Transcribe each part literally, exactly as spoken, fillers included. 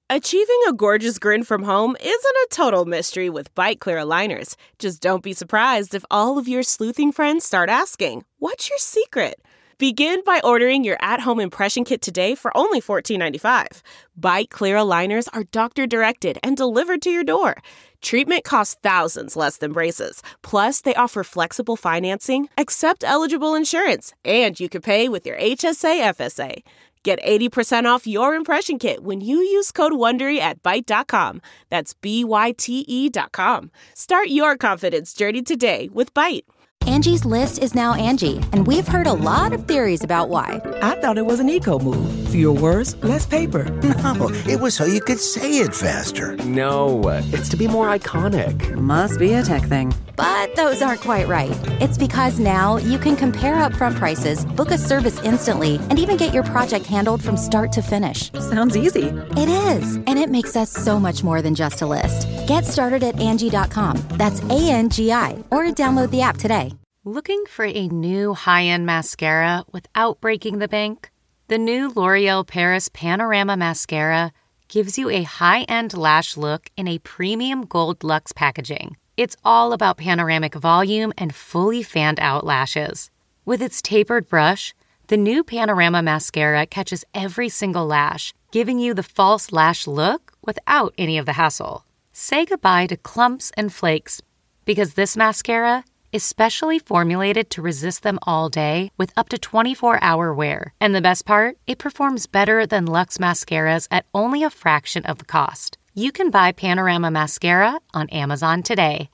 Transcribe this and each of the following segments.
Achieving a gorgeous grin from home isn't a total mystery with Byte Clear aligners. Just don't be surprised if all of your sleuthing friends start asking, "What's your secret?" Begin by ordering your at-home impression kit today for only fourteen ninety-five. Byte Clear aligners are doctor-directed and delivered to your door. Treatment costs thousands less than braces. Plus, they offer flexible financing, accept eligible insurance, and you can pay with your H S A F S A. Get eighty percent off your impression kit when you use code WONDERY at byte dot com. That's B Y T E dot com. Start your confidence journey today with Byte. Angie's List is now Angie, and we've heard a lot of theories about why. I thought it was an eco move. Fewer words, less paper. No, it was so you could say it faster. No, it's to be more iconic. Must be a tech thing. But those aren't quite right. It's because now you can compare upfront prices, book a service instantly, and even get your project handled from start to finish. Sounds easy. It is, and it makes us so much more than just a list. Get started at Angie dot com. That's A N G I, or download the app today. Looking for a new high-end mascara without breaking the bank? The new L'Oreal Paris Panorama Mascara gives you a high-end lash look in a premium gold luxe packaging. It's all about panoramic volume and fully fanned-out lashes. With its tapered brush, the new Panorama Mascara catches every single lash, giving you the false lash look without any of the hassle. Say goodbye to clumps and flakes, because this mascara is specially formulated to resist them all day with up to twenty-four hour wear. And the best part? It performs better than Luxe mascaras at only a fraction of the cost. You can buy Panorama Mascara on Amazon today.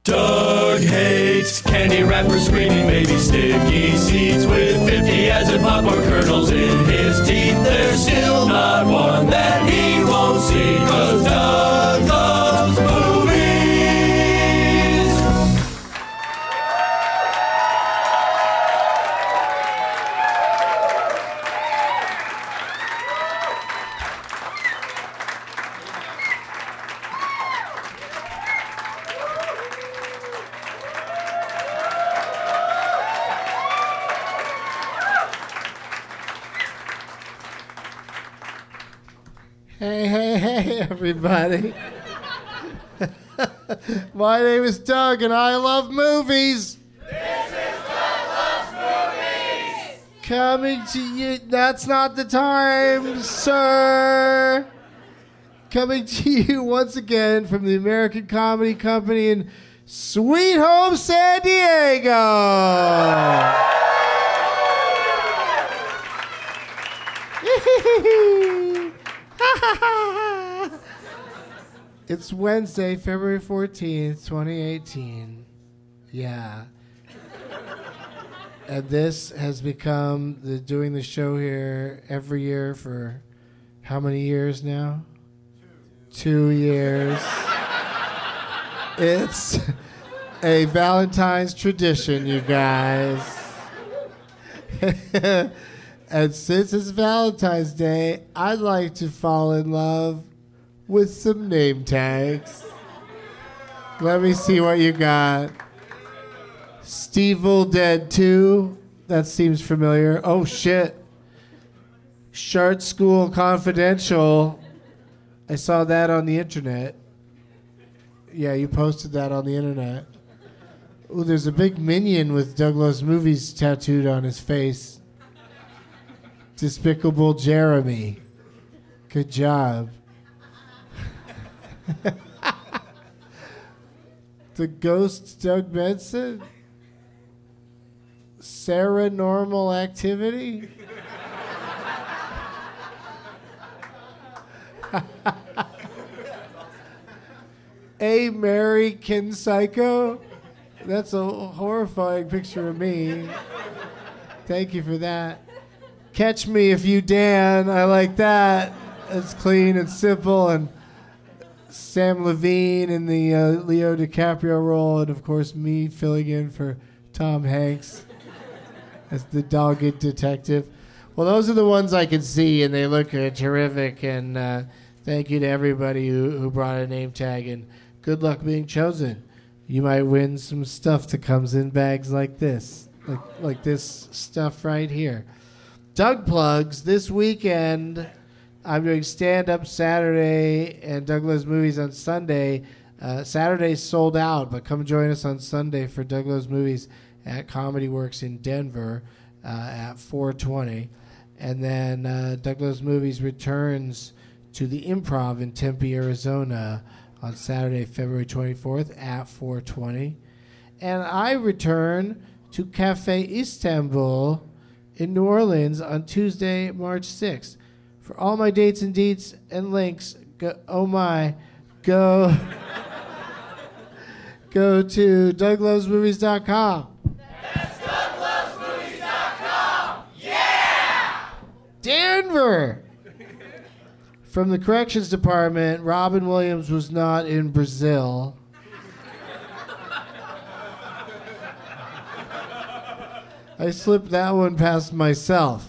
Doug hates candy wrappers, screaming baby sticky seeds with fifty as in popcorn kernels in his teeth. There's still not one that he won't see, 'cause Doug loves movies. Hey, hey, hey, everybody. My name is Doug, and I love movies. This is Doug Loves Movies. Coming to you. That's not the time, sir. Coming to you once again from the American Comedy Company in Sweet Home San Diego. It's Wednesday, February fourteenth, twenty eighteen. Yeah. And this has become the doing the show here every year for how many years now? Two, Two years. It's a Valentine's tradition, you guys. And since it's Valentine's Day, I'd like to fall in love with some name tags. Let me see what you got. Stevil Dead two. That seems familiar. Oh, shit. Shart School Confidential. I saw that on the internet. Yeah, you posted that on the internet. Ooh, there's a big minion with Douglas Movies tattooed on his face. Despicable Jeremy. Good job. The Ghost Doug Benson. Sarah Normal Activity. A American Psycho. That's a horrifying picture of me. Thank you for that. Catch Me If You Dan. I like that. It's clean and simple. And Sam Levine in the uh, Leo DiCaprio role. And, of course, me filling in for Tom Hanks as the dogged detective. Well, those are the ones I can see, and they look uh, terrific. And uh, thank you to everybody who, who brought a name tag. And good luck being chosen. You might win some stuff that comes in bags like this. Like, like this stuff right here. Doug Plugs this weekend. I'm doing stand-up Saturday and Douglas Movies on Sunday. Uh, Saturday's sold out, but come join us on Sunday for Douglas Movies at Comedy Works in Denver uh, at four twenty. And then uh, Douglas Movies returns to the Improv in Tempe, Arizona on Saturday, February twenty-fourth at four twenty. And I return to Cafe Istanbul in New Orleans on Tuesday, March sixth. For all my dates and deets and links, go, oh my, go, go to doug loves movies dot com. That's doug loves movies dot com. Yeah! Denver! From the corrections department, Robin Williams was not in Brazil. I slipped that one past myself.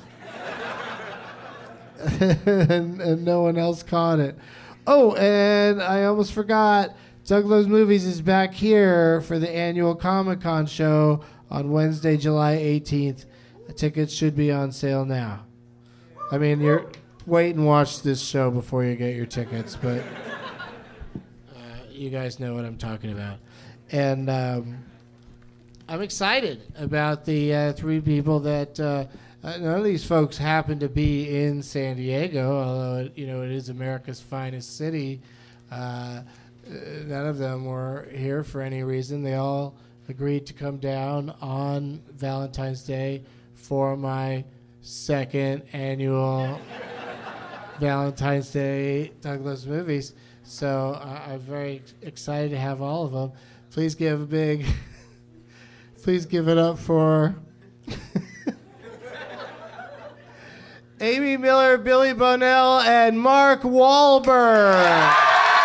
and, and no one else caught it. Oh, and I almost forgot, Doug Loves Movies is back here for the annual Comic-Con show on Wednesday, July eighteenth. The tickets should be on sale now. I mean, you're wait and watch this show before you get your tickets, but uh, you guys know what I'm talking about. And um, I'm excited about the uh, three people that... Uh, Uh, none of these folks happen to be in San Diego, although it, you know it is America's finest city. Uh, none of them were here for any reason. They all agreed to come down on Valentine's Day for my second annual Valentine's Day Douglas Movies. So uh, I'm very ex- excited to have all of them. Please give a big, please give it up for. Amy Miller, Billy Bonnell, and Mark Wahlberg.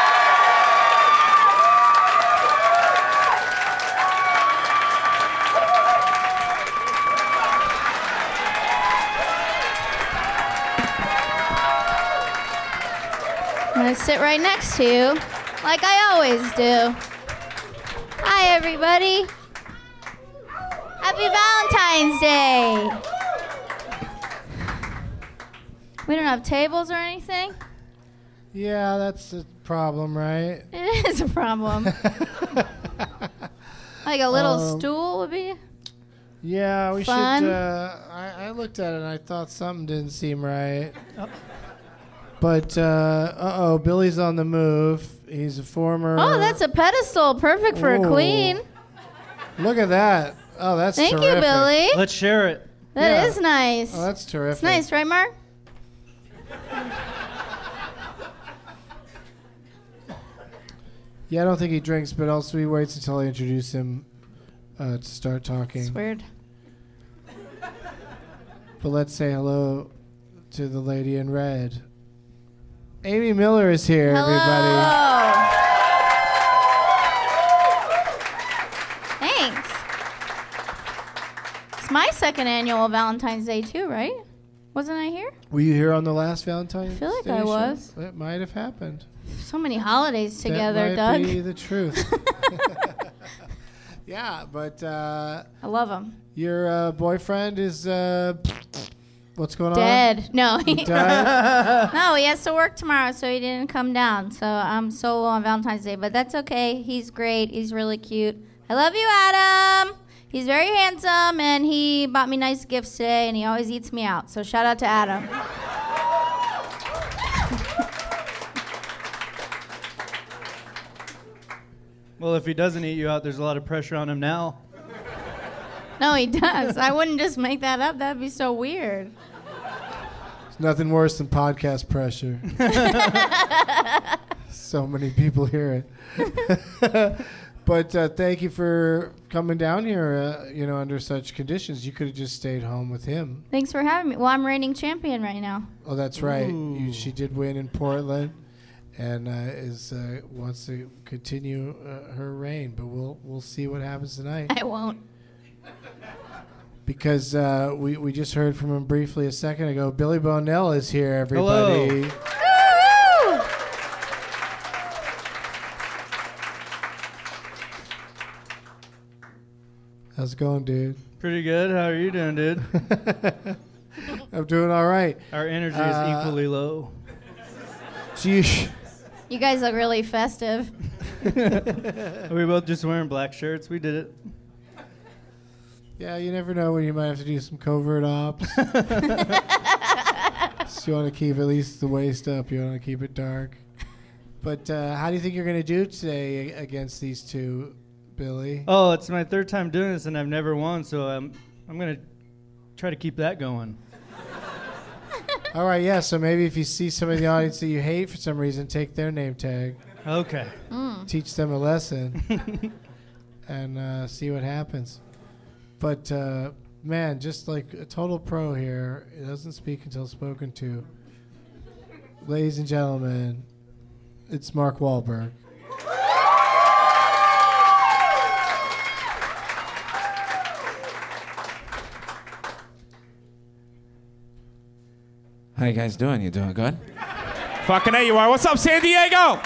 I'm going to sit right next to you, like I always do. Hi, everybody. Happy Valentine's Day. We don't have tables or anything? Yeah, that's a problem, right? It is a problem. Like a little Um, stool would be Yeah, we fun. should. Uh, I, I looked at it and I thought something didn't seem right. But, uh oh, Billy's on the move. He's a former. Oh, that's a pedestal. Perfect for Ooh. a queen. Look at that. Oh, that's Thank terrific. you, Billy. Let's share it. That is Yeah. nice. Oh, that's terrific. It's nice, right, Mark? Yeah, I don't think he drinks, but also he waits until I introduce him uh, to start talking. It's weird. But let's say hello to the lady in red. Amy Miller is here, everybody. Thanks. It's my second annual Valentine's Day too, right? Wasn't I here? Were you here on the last Valentine's I feel like Day I show? was. It might have happened. So many holidays together, that might Doug. be the truth. Yeah, but uh, I love him. your uh, boyfriend is uh, what's going on? Dead. No, he, He died? no, he has to work tomorrow, so he didn't come down. So I'm solo on Valentine's Day, but that's okay. He's great. He's really cute. I love you, Adam. He's very handsome, and he bought me nice gifts today, and he always eats me out. So shout out to Adam. Well, if he doesn't eat you out, there's a lot of pressure on him now. No, he does. I wouldn't just make that up. That'd be so weird. It's nothing worse than podcast pressure. So many people hear it. But uh, thank you for coming down here, uh, you know, under such conditions. You could have just stayed home with him. Thanks for having me. Well, I'm reigning champion right now. Oh, that's right. You, she did win in Portland, and uh, is uh, wants to continue uh, her reign. But we'll we'll see what happens tonight. I won't. Because uh, we we just heard from him briefly a second ago. Billy Bonnell is here, everybody. Hello. How's it going, dude? Pretty good. How are you doing, dude? I'm doing all right. Our energy Uh, is equally low. you. You guys look really festive. Are we both just wearing black shirts? We did it. Yeah, you never know when you might have to do some covert ops. So you want to keep at least the waist up. You want to keep it dark. But uh, how do you think you're going to do today against these two, Billy? Oh, it's my third time doing this, and I've never won, so I'm, I'm going to try to keep that going. All right, yeah, so maybe if you see somebody in the audience that you hate for some reason, take their name tag. Okay. Mm. Teach them a lesson and uh, see what happens. But, uh, man, just like a total pro here. It doesn't speak until spoken to. Ladies and gentlemen, it's Mark Wahlberg. How you guys doing? You doing good? Fucking A, you are. What's up, San Diego?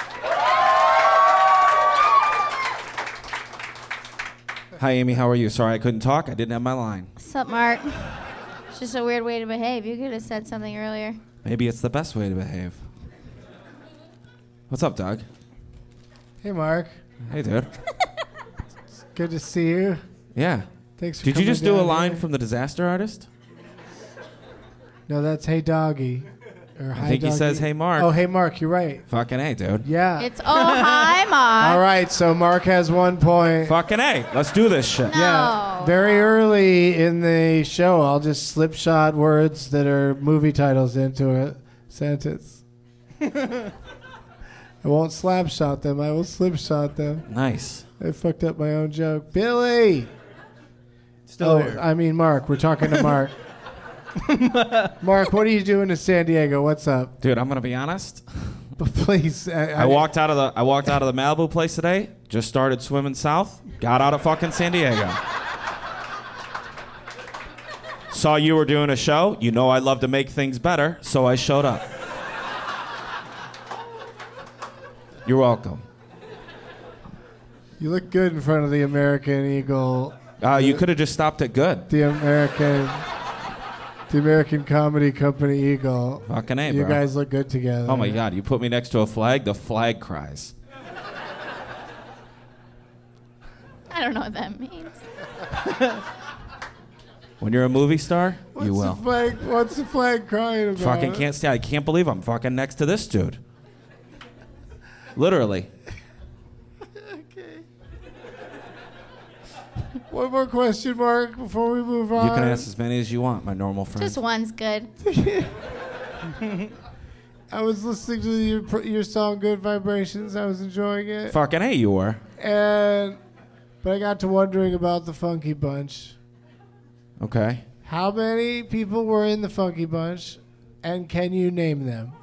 Hi, Amy. How are you? Sorry I couldn't talk. I didn't have my line. What's up, Mark? It's just a weird way to behave. You could have said something earlier. Maybe it's the best way to behave. What's up, Doug? Hey, Mark. Hey, dude. It's good to see you. Yeah. Thanks for Did you coming just do a down line here. from The Disaster Artist? No, that's Hey Doggy. Or I Hi think he Doggy. says, "Hey, Mark." Oh, Hey Mark, you're right. Fucking A, dude. Yeah. It's oh hi, Mark. All right, so Mark has one point. Fucking A. Let's do this shit. No. Yeah. Very early in the show, I'll just slip shot words that are movie titles into a sentence. I won't slap shot them. I will slip shot them. Nice. I fucked up my own joke. Billy! Still oh, here. I mean Mark. We're talking to Mark. Mark, what are you doing in San Diego? What's up? Dude, I'm gonna be honest. But please. I, I walked out of the I walked out of the Malibu place today. Just started swimming south. Got out of fucking San Diego. Saw you were doing a show. You know I love to make things better, so I showed up. You're welcome. You look good in front of the American Eagle. Uh, you could have just stopped at good. The American, the American Comedy Company Eagle. Fucking A, You bro. guys look good together. Oh my God! You put me next to a flag. The flag cries. I don't know what that means. When you're a movie star, What's you will. The flag, what's the flag crying about? Fucking can't stand. I can't believe I'm fucking next to this dude. Literally. Okay. One more question, Mark, before we move on. You can ask as many as you want, my normal friend. Just one's good. I was listening to your pr- your song "Good Vibrations." I was enjoying it. Fucking A, you were. And but I got to wondering about the Funky Bunch. Okay. How many people were in the Funky Bunch, and can you name them?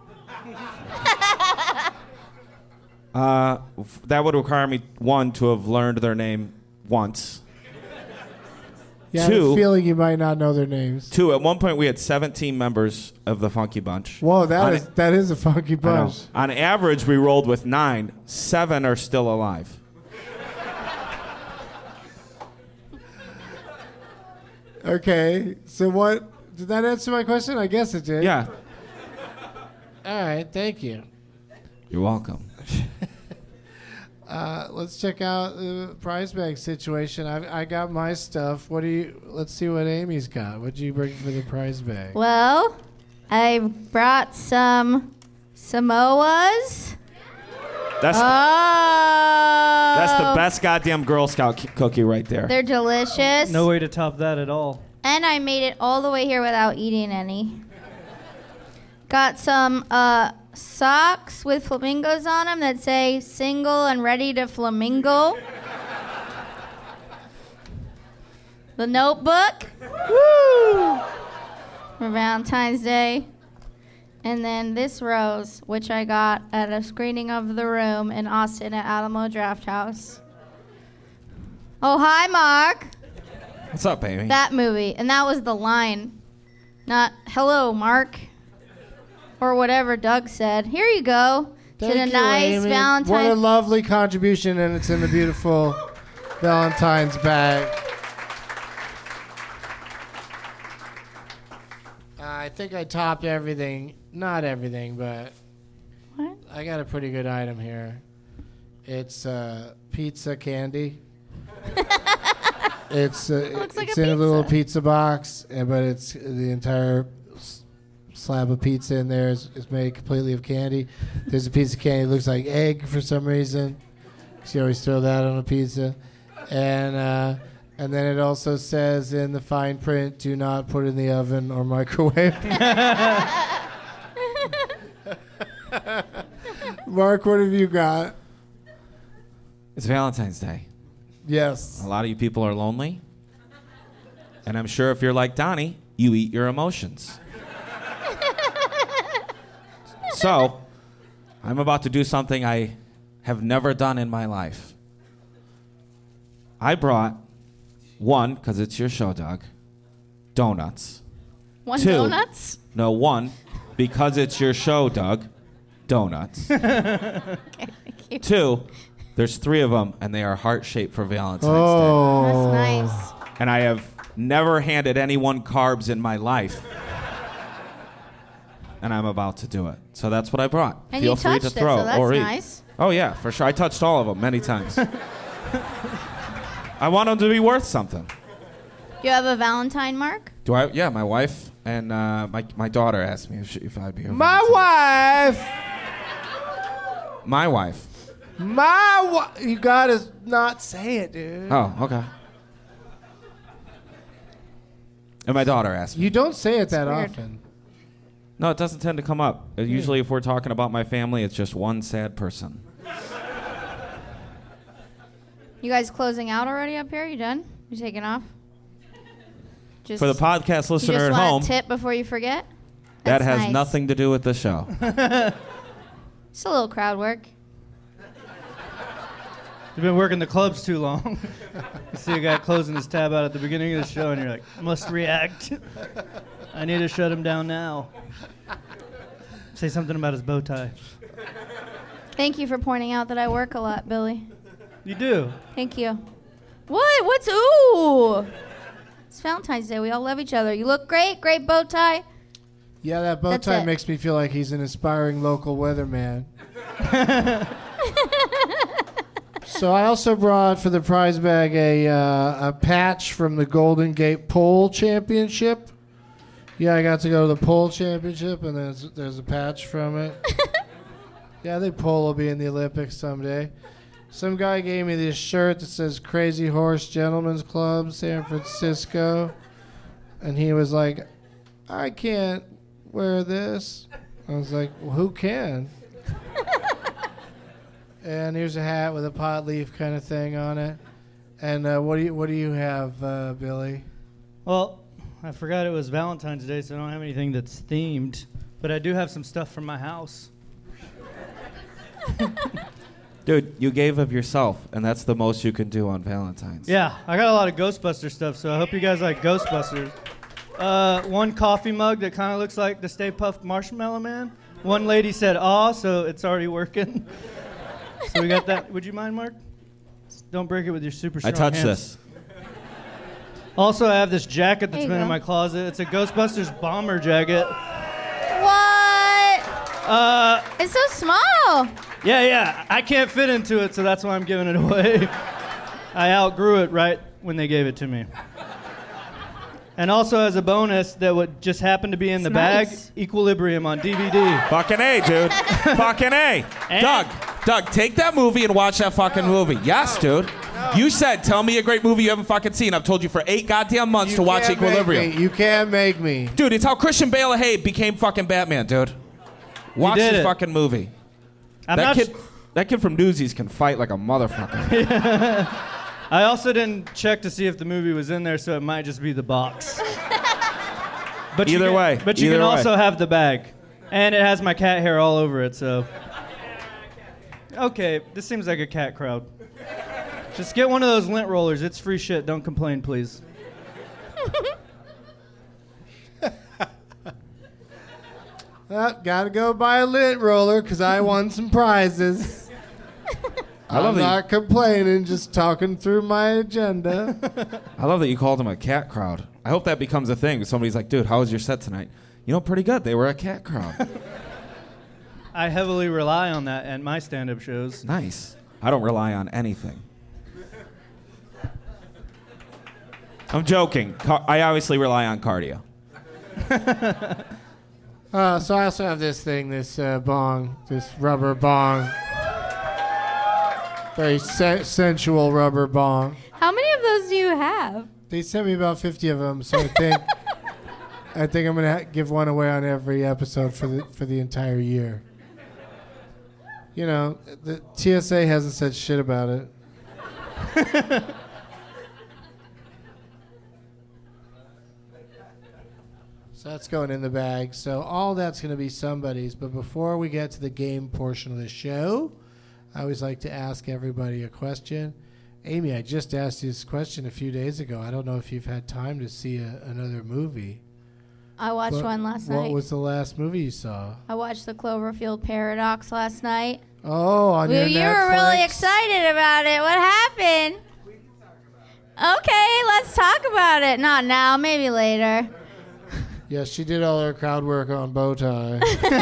Uh, f- that would require me, one, to have learned their name once. Yeah, I have Two. a feeling you might not know their names. Two, at one point we had seventeen members of the Funky Bunch. Whoa, that On is a- that is a Funky I know. Bunch. On average, we rolled with nine. Seven are still alive. Okay, so what? Did that answer my question? I guess it did. Yeah. All right, thank you. You're welcome. Uh, let's check out the prize bag situation. I I got my stuff. What do you? Let's see what Amy's got. What did you bring for the prize bag? Well, I brought some Samoas. That's oh. the, that's the best goddamn Girl Scout ki- cookie right there. They're delicious. No way to top that at all. And I made it all the way here without eating any. Got some uh, socks with flamingos on them that say single and ready to flamingo. The Notebook. Woo! For Valentine's Day. And then this rose, which I got at a screening of The Room in Austin at Alamo Draft House. Oh, hi, Mark. What's up, baby? That movie. And that was the line. Not, hello, Mark. Or whatever Doug said. Here you go. Thank to the you, nice Amy. Valentine's. What a lovely contribution, and it's in the beautiful Valentine's bag. I think I topped everything. Not everything, but What? I got a pretty good item here. It's uh, pizza candy. it's uh, It looks like it's a in a little pizza. pizza box, uh, but it's the entire s- slab of pizza in there is, is made completely of candy. There's a piece of candy that looks like egg for some reason. You always throw that on a pizza, and uh, and then it also says in the fine print, "Do not put it in the oven or microwave." Mark, what have you got? It's Valentine's Day. Yes. A lot of you people are lonely. And I'm sure if you're like Donnie, you eat your emotions. So, I'm about to do something I have never done in my life. I brought, one, because it's your show, Doug, donuts. One Two, donuts? No, one, because it's your show, Doug, donuts. Okay, thank you. Two, there's three of them, and they are heart-shaped for Valentine's Oh. That's Day. nice. And I have never handed anyone carbs in my life. And I'm about to do it. So that's what I brought. And Feel you free touched to it, throw so that's or eat. nice. Oh, yeah, for sure. I touched all of them many times. I want them to be worth something. Do you have a Valentine, Mark? Do I? Yeah, my wife and uh, my, my daughter asked me if, she, if I'd be her My Valentine. wife. My wife. My wife. You gotta not say it, dude. Oh, okay. And my daughter asked me. You don't say it that weird. often. No, it doesn't tend to come up. Uh, Usually if we're talking about my family, it's just one sad person. You guys closing out already up here? You done? You taking off? Just, For the podcast you listener just at want home, a tip before you forget? that That's has nice. nothing to do with the show. It's a little crowd work. You've been working the clubs too long. You see a guy closing his tab out at the beginning of the show, and you're like, must react. I need to shut him down now. Say something about his bow tie. Thank you for pointing out that I work a lot, Billy. You do. Thank you. What? What's ooh? It's Valentine's Day. We all love each other. You look great. Great bow tie. Yeah, that bow That's tie it. makes me feel like he's an aspiring local weatherman. So I also brought for the prize bag a uh, a patch from the Golden Gate Pole Championship. Yeah, I got to go to the pole championship, and there's there's a patch from it. Yeah, I think pole will be in the Olympics someday. Some guy gave me this shirt that says Crazy Horse Gentlemen's Club, San Francisco. And he was like, I can't wear this. I was like, well, who can? And here's a hat with a pot leaf kind of thing on it. And uh, what do you what do you have, uh, Billy? Well, I forgot it was Valentine's Day, so I don't have anything that's themed. But I do have some stuff from my house. Dude, you gave of yourself, and that's the most you can do on Valentine's. Yeah, I got a lot of Ghostbuster stuff, so I hope you guys like Ghostbusters. Uh, one coffee mug that kind of looks like the Stay Puft Marshmallow Man. One lady said, aw, so it's already working. So we got that. Would you mind, Mark? Don't break it with your super I strong touched hands. this. Also, I have this jacket that's There you been in go. my closet. It's a Ghostbusters bomber jacket. What? Uh, It's so small. yeah, yeah. I can't fit into it, so that's why I'm giving it away. I outgrew it right when they gave it to me. And also, as a bonus, that would just happen to be in the bag, nice. Equilibrium on D V D. Fucking A, dude. Fucking A. And- Doug, Doug, take that movie and watch that fucking movie. Yes, dude. You said, tell me a great movie you haven't fucking seen. I've told you for eight goddamn months to watch can't make Equilibrium. me. You can't make me. Dude, it's how Christian Bale Hay became fucking Batman, dude. Watch did this it. fucking movie. I'm that not kid, sh- that kid from Newsies can fight like a motherfucker. I also didn't check to see if the movie was in there, so it might just be the box. But you Either can- way, But you either can way. also have the bag. And it has my cat hair all over it, so. Okay, this seems like a cat crowd. Just get one of those lint rollers. It's free shit. Don't complain, please. Uh, gotta go buy a lint roller because I won some prizes. I love I'm that you- not complaining, just talking through my agenda. I love that you called him a cat crowd. I hope that becomes a thing. Somebody's like, dude, how was your set tonight? You know, pretty good. They were a cat crowd. I heavily rely on that at my stand-up shows. Nice. I don't rely on anything. I'm joking. Car- I obviously rely on cardio. Uh, so I also have this thing, this uh, bong, this rubber bong. Very se- sensual rubber bong. How many of those do you have? They sent me about fifty of them, so I think I think I'm gonna ha- give one away on every episode for the for the entire year. You know, the T S A hasn't said shit about it. So that's going in the bag. So all that's going to be somebody's. But before we get to the game portion of the show, I always like to ask everybody a question. Amy, I just asked you this question a few days ago. I don't know if you've had time to see a, another movie. I watched What- one last What night. was the last movie you saw? I watched the Cloverfield Paradox last night. Oh, on Well, your you were really Netflix? excited about it. What happened? Okay, let's talk about it. Not now, maybe later. Yes, she did all her crowd work on Bowtie.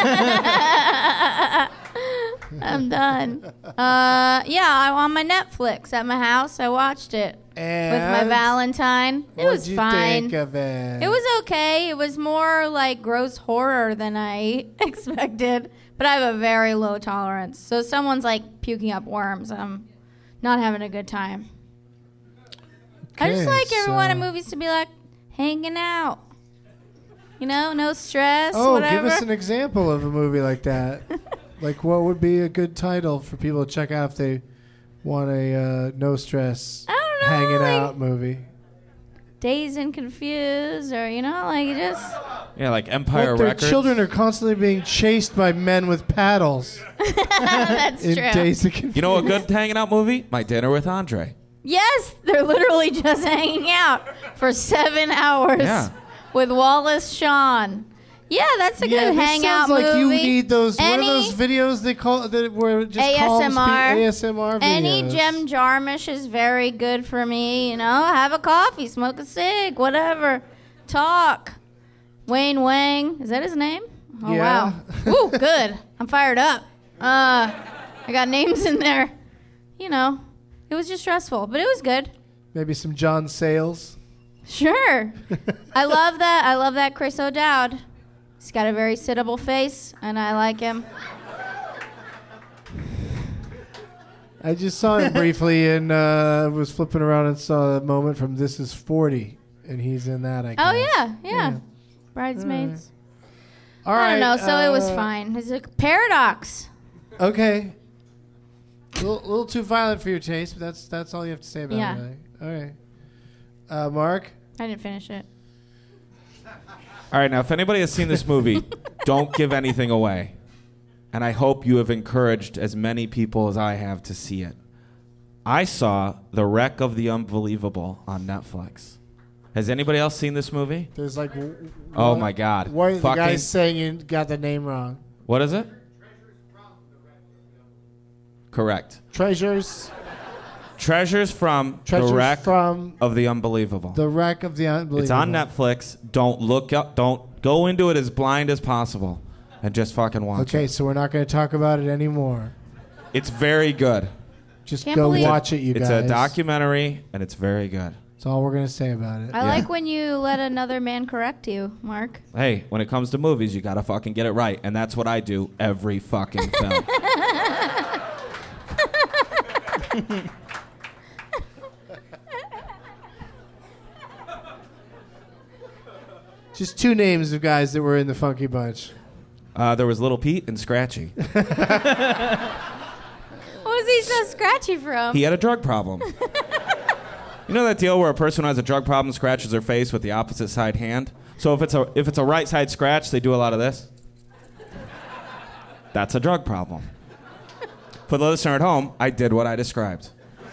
I'm done. Uh, yeah, I on my Netflix at my house. I watched it with my And? Valentine. It What'd was you fine. think of it? It was okay. It was more like gross horror than I expected. But I have a very low tolerance. So if someone's like puking up worms, I'm not having a good time. I just Okay, like everyone in so- movies to be like hanging out. You know, no stress, Oh, whatever. give us an example of a movie like that. Like, what would be a good title for people to check out if they want a uh, no stress I don't know, hanging like- out movie? Dazed and confused, or you know, like just. Yeah, like Empire Look, their Records. children are constantly being chased by men with paddles. That's in true. Days of Confusion. You know a good hanging out movie? My Dinner with Andre. Yes, they're literally just hanging out for seven hours Yeah. with Wallace Shawn. Yeah, that's a Yeah, good this hangout sounds like movie. you need those. Any what are those videos they call that were just A S M R. calm spe- A S M R videos? Any Jem Jarmusch is very good for me. You know, have a coffee, smoke a cig, whatever. Talk. Wayne Wang, is that his name? Oh Yeah. wow. Ooh, good. I'm fired up. Uh, I got names in there. You know, it was just stressful, but it was good. Maybe some John Sayles. Sure. I love that. I love that Chris O'Dowd. He's got a very sittable face, and I like him. I just saw him briefly and uh, was flipping around and saw a moment from This Is forty, and he's in that, I guess. Oh yeah, yeah. Yeah. Bridesmaids. All I right. don't know. So it was uh, fine. It's a paradox. Okay. A little, little too violent for your taste, but that's that's all you have to say about Yeah. it. Really. All right. Uh, Mark? I didn't finish it. All right, now if anybody has seen this movie, don't give anything away. And I hope you have encouraged as many people as I have to see it. I saw The Wreck of the Unbelievable on Netflix. Has anybody else seen this movie? There's like. W- Oh one- my God. Why the Fucking- guy's saying you got the name wrong? What is it? Correct. Treasures. Treasures from Treasures The Wreck from of the Unbelievable. The Wreck of the Unbelievable. It's on Netflix. Don't look up. Don't go into it as blind as possible, and just fucking watch Okay, it. so we're not going to talk about it anymore. It's very good. Just Can't go believe- watch it, you it's guys. a documentary, and it's very good. That's all we're going to say about it. I Yeah. like when you let another man correct you, Mark. Hey, when it comes to movies, you gotta fucking get it right, and that's what I do every fucking film. Just two names of guys that were in the Funky Bunch. Uh, there was Little Pete and Scratchy. What was he so scratchy from? He had a drug problem. You know that deal where a person who has a drug problem scratches their face with the opposite side hand? So if it's a if it's a right side scratch, they do a lot of this. That's a drug problem. For the listener at home, I did what I described.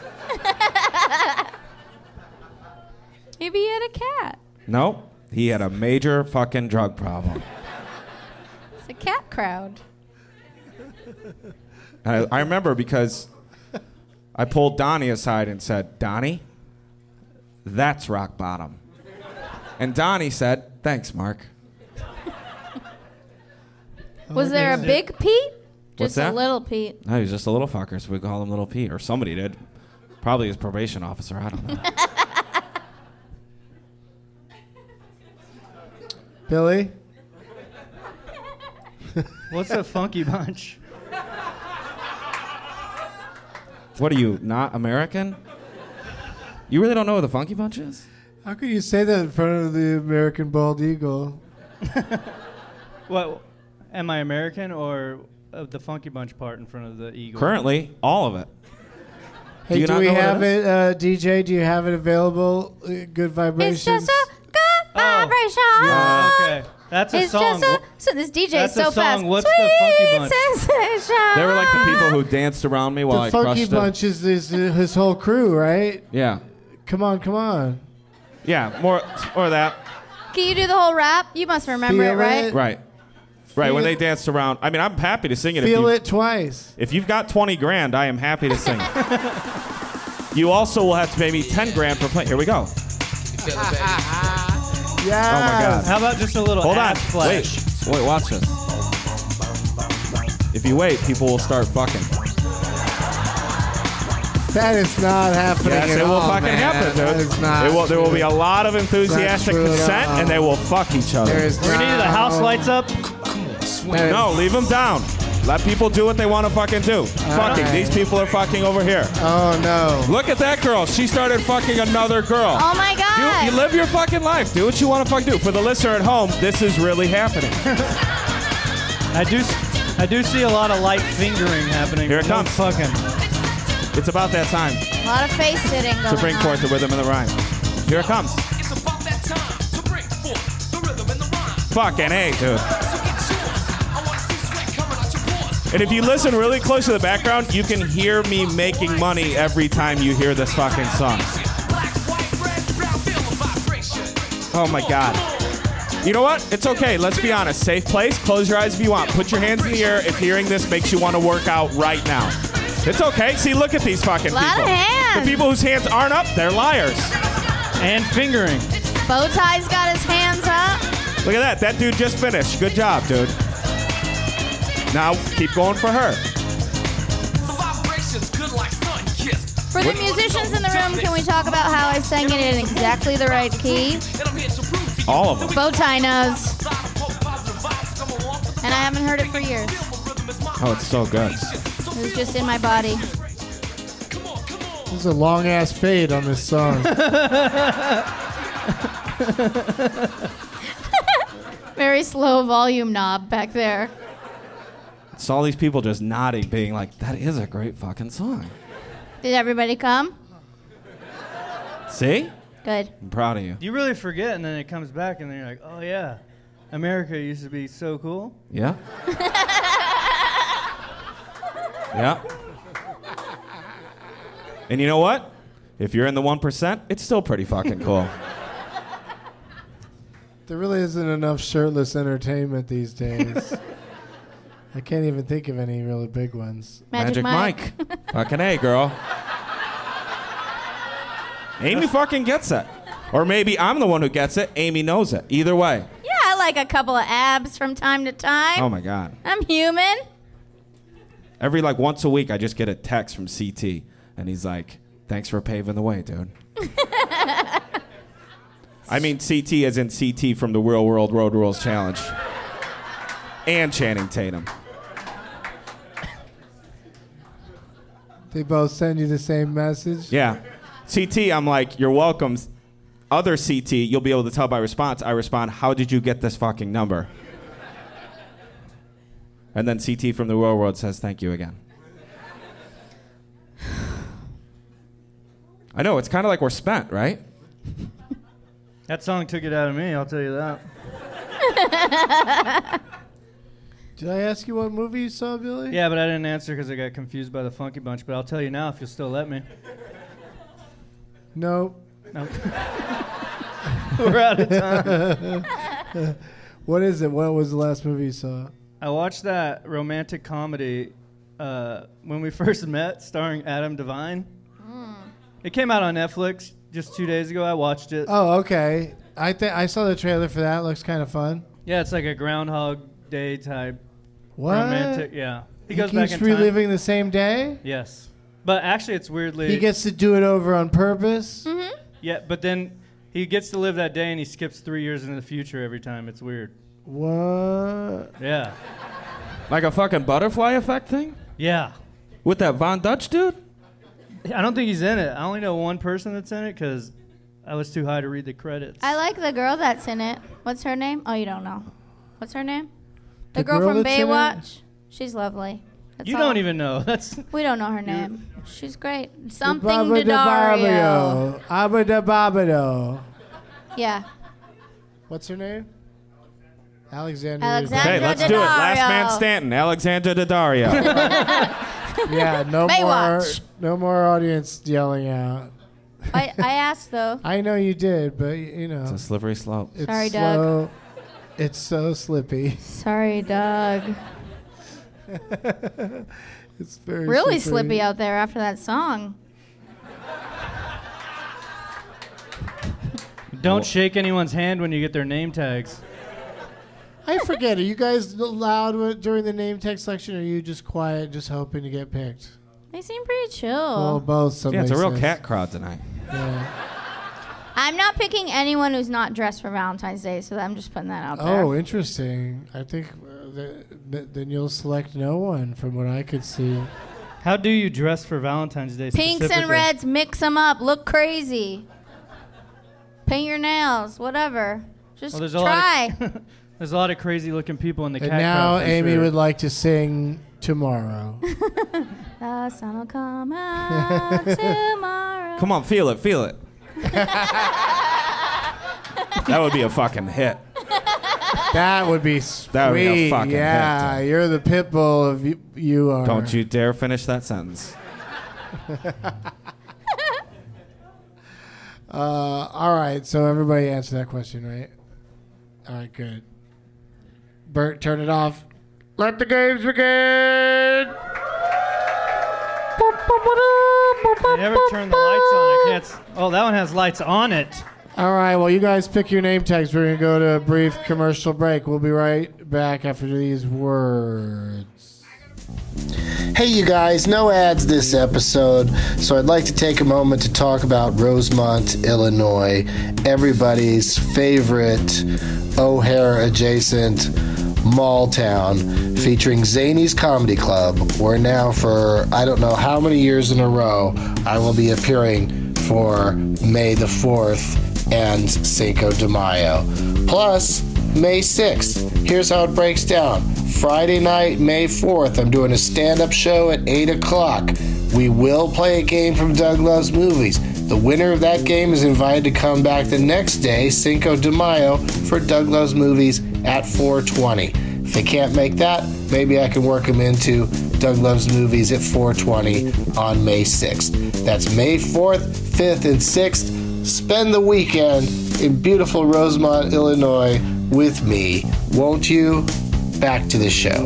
Maybe he had a cat. Nope. He had a major fucking drug problem. It's a cat crowd. And I, I remember because I pulled Donnie aside and said, Donnie, that's rock bottom. And Donnie said, thanks, Mark. Was there a big Pete? Just that? a little Pete. No, he's just a little fucker, so we call him Little Pete, or somebody did. Probably his probation officer. I don't know. Billy? What's a Funky Bunch? What are you, not American? You really don't know what the Funky Bunch is? How could you say that in front of the American Bald Eagle? What? Am I American or uh, the Funky Bunch part in front of the Eagle? Currently, all of it. Hey, do, you do not we know what have it, is? it, uh, D J? Do you have it available? Uh, good vibrations. It's just a good vibration. Yeah, okay. That's a it's song. Just a, so this D J is That's so a song. fast. What's Sweet the Funky Bunch? sensation. They were like the people who danced around me while The I Funky crushed Bunch is, is uh, his whole crew, right? it. Yeah. Come on, come on. Yeah, more or that. Can you do the whole rap? You must remember Feel it, right? it. Right. Right, Feel when they it. danced around. I mean, I'm happy to sing it. Feel if you, it twice. If you've got twenty grand, I am happy to sing it. You also will have to pay me ten grand for playing. Here we go. Yeah. Oh my God. How about just a little Hold on. ass flash? Wait. Wait, watch this. If you wait, people will start fucking. That is not happening Yes, at it will all, fucking man. happen, That dude. is not It will, there will true. be a lot of enthusiastic true at consent, all. and they will fuck each other. There is We need the house lights up. No, leave them down. Let people do what they want to fucking do. Fucking. right. These people are fucking over here. Oh, no. Look at that girl. She started fucking another girl. Oh my God. You, you live your fucking life. Do what you want to fucking do. For the listener at home, this is really happening. I do, I do see a lot of light fingering happening. Here it No comes. Fucking. It's about that time A lot of face sitting going to bring on. forth the rhythm and the rhyme. Here it comes. Fucking A, dude. And if you listen really close to the background, you can hear me making money every time you hear this fucking song. Oh my God. You know what? It's okay. Let's be honest. Safe place. Close your eyes if you want. Put your hands in the air if hearing this makes you want to work out right now. It's okay. See, look at these fucking Lot people. of hands. The people whose hands aren't up, they're liars. And fingering. Bowtie's got his hands up. Look at that. That dude just finished. Good job, dude. Now, keep going for her. For the musicians in the room, can we talk about how I sang it in exactly the right key? All of them. Bowtie knows. And I haven't heard it for years. Oh, it's so good. It was just in my body. There's a long ass fade on this song. Very slow volume knob back there. It's all these people just nodding, being like, that is a great fucking song. Did everybody come? See? Good. I'm proud of you. You really forget, and then it comes back, and then you're like, oh yeah, America used to be so cool. Yeah? Yeah. And you know what? If you're in the one percent, it's still pretty fucking cool. There really isn't enough shirtless entertainment these days. I can't even think of any really big ones. Magic, Magic Mike. Mike. Fucking A, girl. Amy fucking gets it. Or maybe I'm the one who gets it. Amy knows it. Either way. Yeah, I like a couple of abs from time to time. Oh my God. I'm human. Every like once a week, I just get a text from C T, and he's like, "Thanks for paving the way, dude." I mean C T as in C T from the Real World Road Rules Challenge, and Channing Tatum. They both send you the same message? Yeah, C T. I'm like, "You're welcome." Other C T, you'll be able to tell by response. I respond, "How did you get this fucking number?" And then C T from the Real World says, "Thank you again." I know, it's kind of like we're spent, right? That song took it out of me, I'll tell you that. Did I ask you what movie you saw, Billy? Yeah, but I didn't answer because I got confused by the Funky Bunch, but I'll tell you now if you'll still let me. No. No. We're out of time. What is it? What was the last movie you saw? I watched that romantic comedy uh, When We First Met, starring Adam Devine. Mm. It came out on Netflix just two days ago. I watched it. Oh, okay. I think I saw the trailer for that. It looks kind of fun. Yeah, it's like a Groundhog Day type What? romantic. Yeah. He He goes back keeps in time. reliving the same day? Yes. But actually, it's weirdly. He gets to do it over on purpose? Mm-hmm. Yeah, but then he gets to live that day and he skips three years into the future every time. It's weird. What? Yeah. Like a fucking butterfly effect thing? Yeah. With that Von Dutch dude? I don't think he's in it. I only know one person that's in it because I was too high to read the credits. I like the girl that's in it. What's her name? Oh, you don't know. What's her name? The, The girl, girl from that's in it? Baywatch. She's lovely. That's You all. don't even know. That's. We don't know her name. She's great. Something Babba da Daddario. Babado. Abba da Babado. Yeah. What's her name? Alexandra. Alexandra Hey, let's do it. Last man Daddario. standing. Alexandra Daddario. Yeah, no more, Baywatch. no more audience yelling out. I, I asked, though. I know you did, but you know. It's a slippery slope. It's Sorry, Doug. slow. It's so slippy. Sorry, Doug. It's very Really slippery. slippy out there after that song. Don't shake anyone's hand when you get their name tags. I forget. Are you guys loud wi- during the name tag selection, or are you just quiet, just hoping to get picked? They seem pretty chill. Well, both. Yeah, it's a somebody real says. cat crowd tonight. Yeah. I'm not picking anyone who's not dressed for Valentine's Day, so I'm just putting that out there. Oh, interesting. I think uh, th- th- then you'll select no one, from what I could see. How do you dress for Valentine's Day? Pinks and specifically? reds, mix them up, look crazy. Paint your nails, whatever. Just Well, there's a try. lot of there's a lot of crazy looking people in the And cat now crowd. for Amy sure. would like to sing Tomorrow. The sun will come out tomorrow. Come on, feel it, feel it. That would be a fucking hit. That would be sweet. That would be a fucking hit, yeah, too. you're the pit bull of you, you are. Don't you dare finish that sentence. Uh, all right, so everybody answer that question, right? All right, good. Bert, turn it off. Let the games begin. You never turn the lights on. I can't. s- Oh, that one has lights on it. All right, well, you guys pick your name tags. We're going to go to a brief commercial break. We'll be right back after these words. Hey, you guys, no ads this episode, so I'd like to take a moment to talk about Rosemont, Illinois, everybody's favorite O'Hare adjacent mall town, featuring Zany's Comedy Club, where now for I don't know how many years in a row I will be appearing for May the fourth and Cinco de Mayo. Plus, May sixth. Here's how it breaks down. Friday night, May fourth, I'm doing a stand-up show at eight o'clock. We will play a game from Doug Loves Movies. The winner of that game is invited to come back the next day, Cinco de Mayo, for Doug Loves Movies at four twenty. If they can't make that, maybe I can work them into Doug Loves Movies at four twenty on May sixth. That's May fourth, fifth, and sixth. Spend the weekend in beautiful Rosemont, Illinois with me, won't you? Back to the show.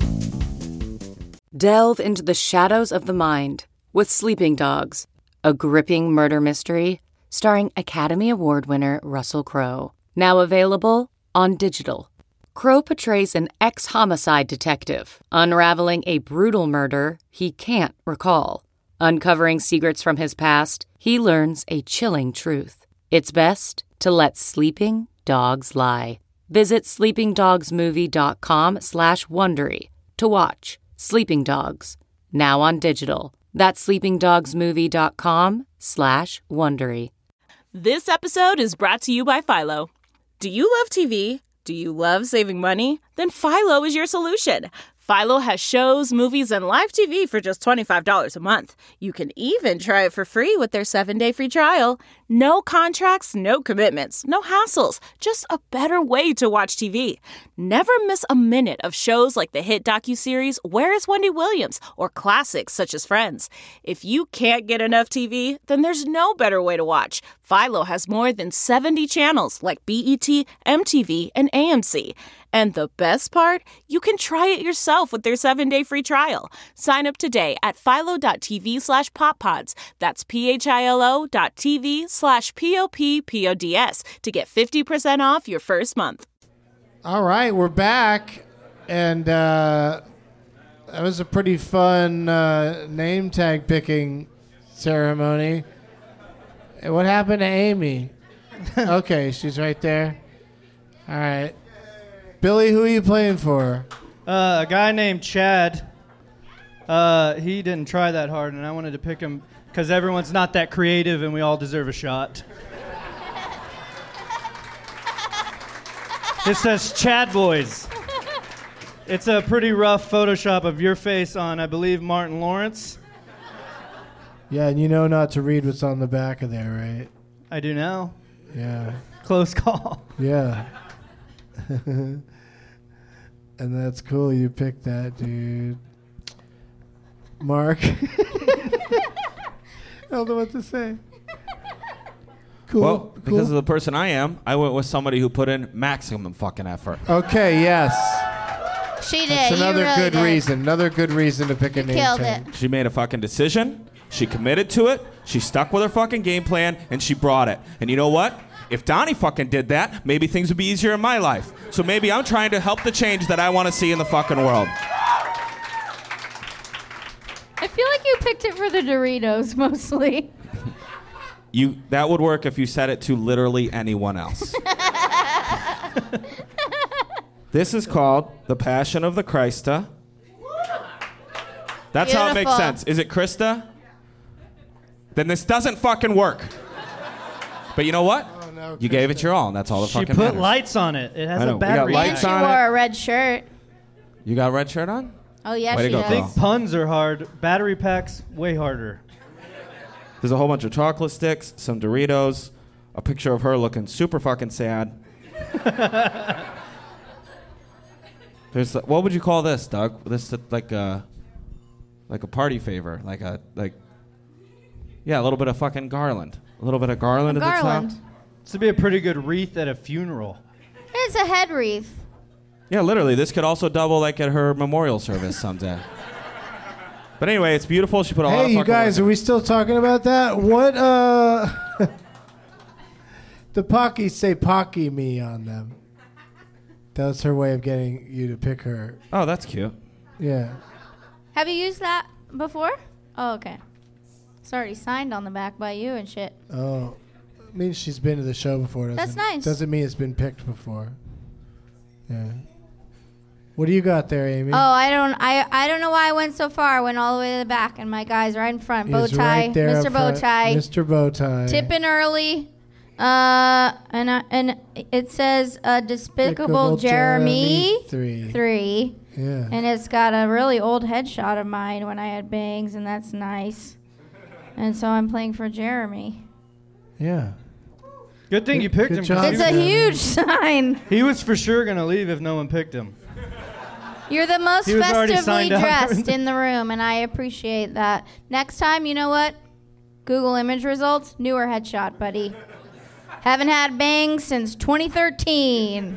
Delve into the shadows of the mind with Sleeping Dogs, a gripping murder mystery starring Academy Award winner Russell Crowe. Now available on digital. Crowe portrays an ex-homicide detective unraveling a brutal murder he can't recall. Uncovering secrets from his past, he learns a chilling truth. It's best to let sleeping dogs lie. Visit sleepingdogsmovie.com slash Wondery to watch Sleeping Dogs, now on digital. That's sleepingdogsmovie.com slash Wondery. This episode is brought to you by Philo. Do you love T V? Do you love saving money? Then Philo is your solution. Philo has shows, movies, and live T V for just twenty-five dollars a month. You can even try it for free with their seven-day free trial. No contracts, no commitments, no hassles. Just a better way to watch T V. Never miss a minute of shows like the hit docuseries Where is Wendy Williams? Or classics such as Friends. If you can't get enough T V, then there's no better way to watch. Philo has more than seventy channels like B E T, M T V, and A M C. And the best part? You can try it yourself with their seven-day free trial. Sign up today at philo.tv slash poppods. That's P-H-I-L-O dot TV slash P-O-P-P-O-D-S to get fifty percent off your first month. All right, we're back. And uh, that was a pretty fun uh, name tag picking ceremony. And what happened to Amy? Okay, she's right there. All right. Billy, who are you playing for? Uh, a guy named Chad. Uh, he didn't try that hard, and I wanted to pick him because everyone's not that creative, and we all deserve a shot. This says Chad Boys. It's a pretty rough Photoshop of your face on, I believe, Martin Lawrence. Yeah, and you know not to read what's on the back of there, right? I do now. Yeah. Close call. Yeah. And that's cool. You picked that, dude. Mark. I don't know what to say. Cool. Well, cool. because of the person I am, I went with somebody who put in maximum fucking effort. Okay, yes. She did. That's another you really good did. reason. Another good reason to pick a name killed tag. it. She made a fucking decision. She committed to it. She stuck with her fucking game plan, and she brought it. And you know what? If Donnie fucking did that, maybe things would be easier in my life. So maybe I'm trying to help the change that I want to see in the fucking world. I feel like you picked it for the Doritos mostly. You that would work if you said it to literally anyone else. This is called The Passion of the Christa. That's how it makes Beautiful. sense. Is it Krista? Then this doesn't fucking work. But you know what? Oh, no, you gave it your all, and that's all that She fucking put matters. lights on it. It has I know. a We got battery. lights And she on wore it. a red shirt. You got a red shirt on? Oh, yeah, Way to she go, does. Carl. Think puns are hard. Battery packs, way harder. There's a whole bunch of chocolate sticks, some Doritos, a picture of her looking super fucking sad. There's the, what would you call this, Doug? This uh, like a like a party favor, like a like yeah, a little bit of fucking garland, a little bit of garland at the Garland. top. This would be a pretty good wreath at a funeral. It's a head wreath. Yeah, literally, this could also double like at her memorial service someday. But anyway, it's beautiful. She put a lot of Hey, you fucking guys, work are we still talking about that? What, uh... the Pockies say Pocky me on them. That's her way of getting you to pick her. in. Oh, that's cute. Yeah. Have you used that before? Oh, okay. It's already signed on the back by you and shit. Oh. It means she's been to the show before. Doesn't, That's nice. Doesn't mean it's been picked before. Yeah. What do you got there, Amy? Oh, I don't I I don't know why I went so far. I went all the way to the back, and my guy's right in front. Bow He's tie, right there Mister up Bow front. Tie. Mister Bowtie. Tipping early. Uh, and I, and it says uh, Despicable Despicable Jeremy, Jeremy three. three. Yeah. And it's got a really old headshot of mine when I had bangs, and that's nice. And so I'm playing for Jeremy. Yeah. Good thing you picked Good him. 'cause job, he It's a was- Jeremy. huge sign. He was for sure gonna leave if no one picked him. You're the most He was already festively signed up. dressed in the room, and I appreciate that. Next time, you know what? Google image results, newer headshot, buddy. Haven't had bangs since twenty thirteen.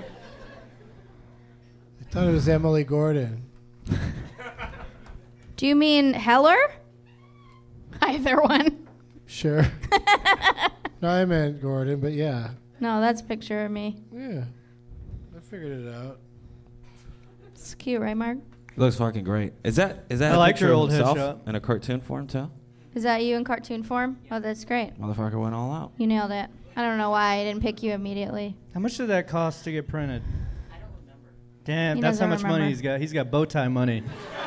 I thought it was Emily Gordon. Do you mean Heller? Either one. Sure. No, I meant Gordon, but yeah. No, that's a picture of me. Yeah. I figured it out. It's cute, right, Mark? It looks fucking great. Is that is that I a like picture your of old himself headshot. in a cartoon form too? Is that you in cartoon form? Oh, that's great. Motherfucker went all out. You nailed it. I don't know why I didn't pick you immediately. How much did that cost to get printed? I don't remember. Damn, He that's how doesn't much remember. money he's got. He's got bow tie money.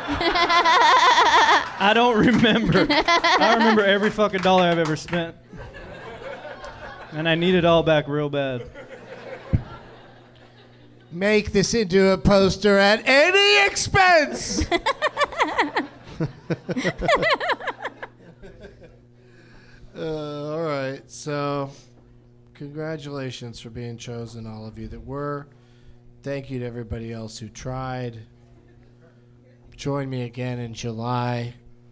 I don't remember. I remember every fucking dollar I've ever spent. And I need it all back real bad. Make this into a poster at any expense. uh, all right, so congratulations for being chosen, all of you that were. Thank you to everybody else who tried. Join me again in July.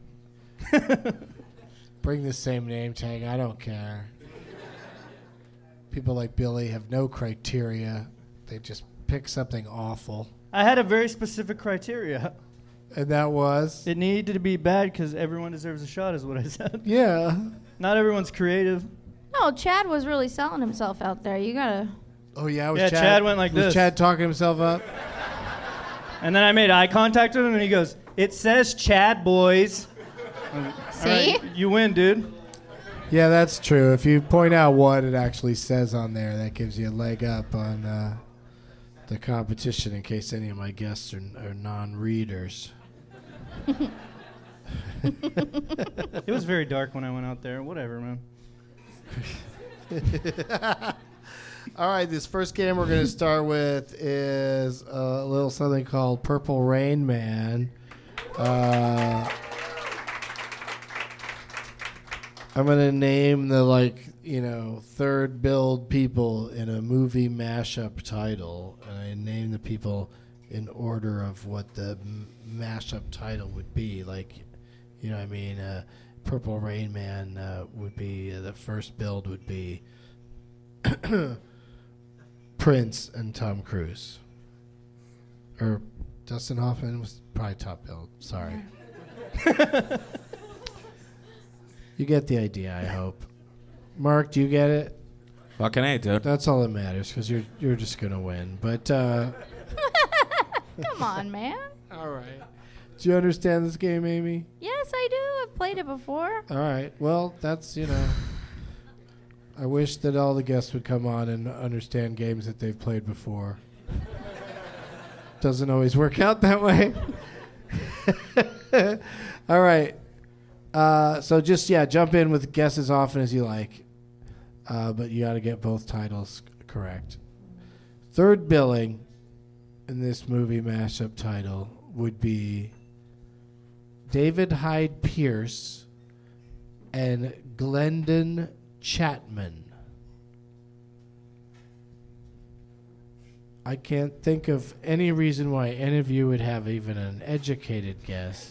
Bring the same name tag. I don't care. People like Billy have no criteria. They just pick something awful. I had a very specific criteria. And that was? It needed to be bad because everyone deserves a shot, is what I said. Yeah. Not everyone's creative. No, Chad was really selling himself out there. You gotta. Oh, yeah, was Yeah, Chad, Chad went like was this. Chad talking himself up? And then I made eye contact with him, and he goes, It says Chad boys. See? All right, you win, dude. Yeah, that's true. If you point out what it actually says on there, that gives you a leg up on uh, the competition in case any of my guests are, are non-readers. It was very dark when I went out there. Whatever, man. All right, this first game we're going to start with is a little something called Purple Rain Man. Uh, I'm going to name the, like, you know, third build people in a movie mashup title, and I name the people in order of what the m- mashup title would be. Like, you know what I mean? Uh, Purple Rain Man uh, would be, uh, the first build would be Prince and Tom Cruise. Or Dustin Hoffman was probably top build. Sorry. You get the idea, I hope. Mark, do you get it? Fucking A, dude. That's all that matters, because you're you're just gonna win. But uh, Come on, man. all right. Do you understand this game, Amy? Yes, I do. I've played it before. All right. Well, that's, you know. I wish that all the guests would come on and understand games that they've played before. Doesn't always work out that way. All right. Uh, so just, yeah, jump in with guess as often as you like. Uh, but you got to get both titles c- correct. Third billing in this movie mashup title would be David Hyde Pierce and Glendon Chapman. I can't think of any reason why any of you would have even an educated guess.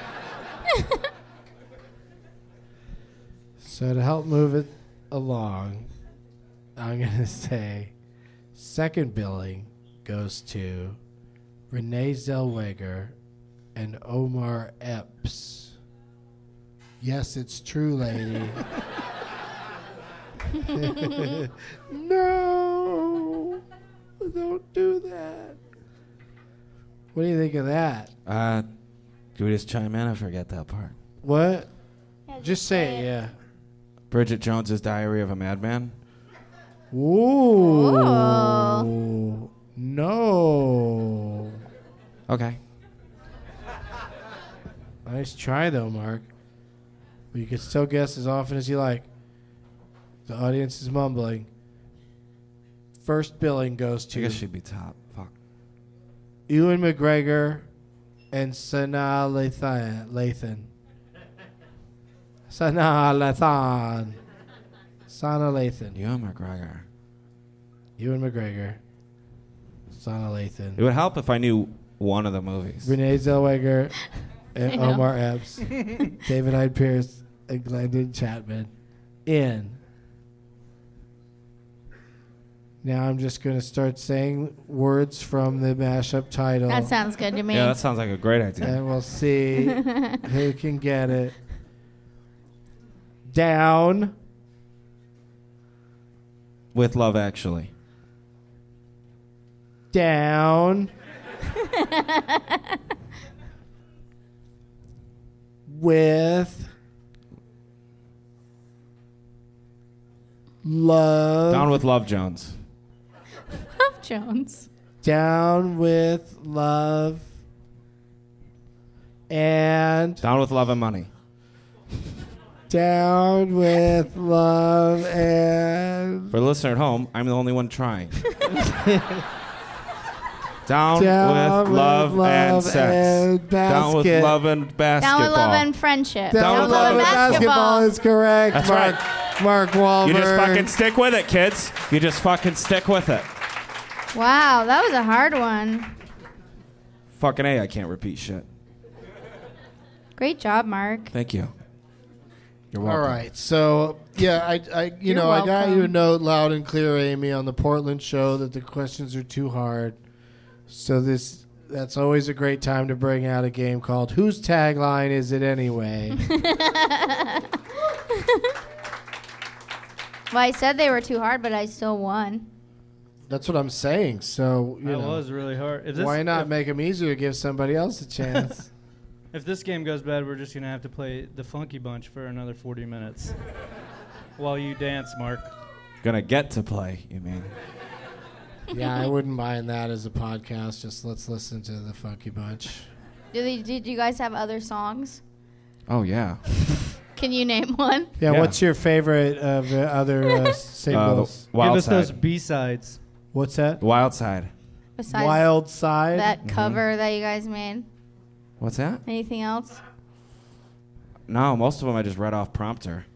So to help move it along, I'm going to say second billing goes to Renee Zellweger and Omar Epps. Yes, it's true, lady. No, don't do that. What do you think of that? Uh, do we just chime in? I forget that part. What? Yeah, just, just say it, yeah. Bridget Jones's Diary of a Madman. Ooh. Ooh. No. Okay. Nice try, though, Mark. But you can still guess as often as you like. The audience is mumbling. First billing goes to I guess she'd be top. Fuck. Ewan McGregor and Sanaa Lathan. Lathan. Sanaa Lathan. Sanaa Lathan. Ewan McGregor. Ewan McGregor. Sanaa Lathan. It would help if I knew one of the movies. Renee Zellweger and I know. Omar Epps. David Hyde Pierce and Glendon Chapman. In. Now I'm just going to start saying words from the mashup title. That sounds good to me. Yeah, that sounds like a great idea. And we'll see who can get it. Down. With Love Actually. Down. With Love. Down with Love Jones. Love Jones. Down with Love. And Down with Love and Money. Down with Love and For the listener at home, I'm the only one trying. Down, Down with, love, with love and sex. and Down with basket. love and basketball. Down with love and friendship. Down, Down with with love and basketball. basketball. is correct. That's Mark, right. Mark Wahlberg. You just fucking stick with it, kids. You just fucking stick with it. Wow, that was a hard one. Fucking A, I can't repeat shit. Great job, Mark. Thank you. You're All welcome. right. So, yeah, I, I you You're know, I got you a welcome. note loud and clear, Amy, on the Portland show that the questions are too hard. So this that's always a great time to bring out a game called Whose Tagline Is It Anyway? Well, I said they were too hard, but I still won. That's what I'm saying. So, you That know, was really hard. If this, why not if- make them easier? Give somebody else a chance. If this game goes bad, we're just gonna have to play the Funky Bunch for another forty minutes while you dance, Mark. Gonna get to play, you mean? Yeah, I wouldn't mind that as a podcast. Just let's listen to the Funky Bunch. Did, they, did you guys have other songs? Oh, yeah. Can you name one? Yeah, Yeah. what's your favorite of the other uh, singles? Uh, Wild Give us Side. those B-sides. What's that? Wild Side. Besides Wild Side? that Mhm. cover that you guys made. What's that? Anything else? No, most of them I just read off prompter.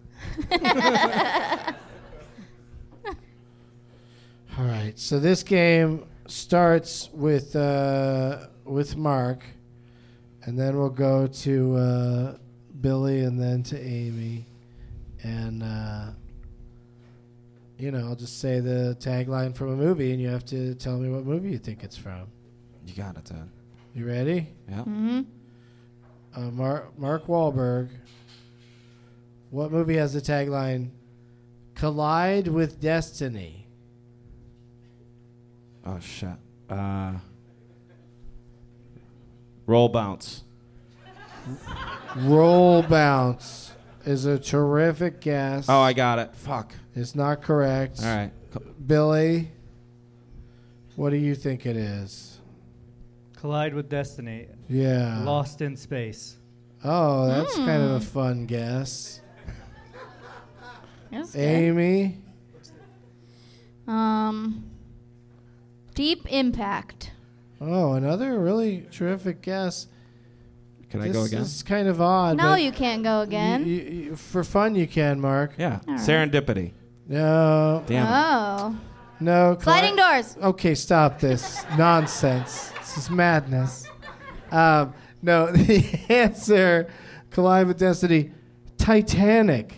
All right, so this game starts with uh, with Mark, and then we'll go to uh, Billy, and then to Amy, and uh, you know, I'll just say the tagline from a movie, and you have to tell me what movie you think it's from. You got it, Ted. You ready? Yeah. Mm-hmm. Uh, Mark Mark Wahlberg. What movie has the tagline "Collide with Destiny"? Oh, shit. Uh, roll bounce. Roll Bounce is a terrific guess. Oh, I got it. Fuck. It's not correct. All right. Billy, what do you think it is? Collide with Destiny. Yeah. Lost in Space. Oh, that's Mm. kind of a fun guess. That's good. Amy? Um, Deep Impact. Oh, another really terrific guess. Can I this go again? This is kind of odd. No, but you can't go again. you- you- for fun, you can, Mark. Yeah. All right. Serendipity. No. Damn it. Oh. No. Sliding Cli- doors. Okay, stop this nonsense. This is madness. Um, no, the answer, Collide with Destiny, Titanic.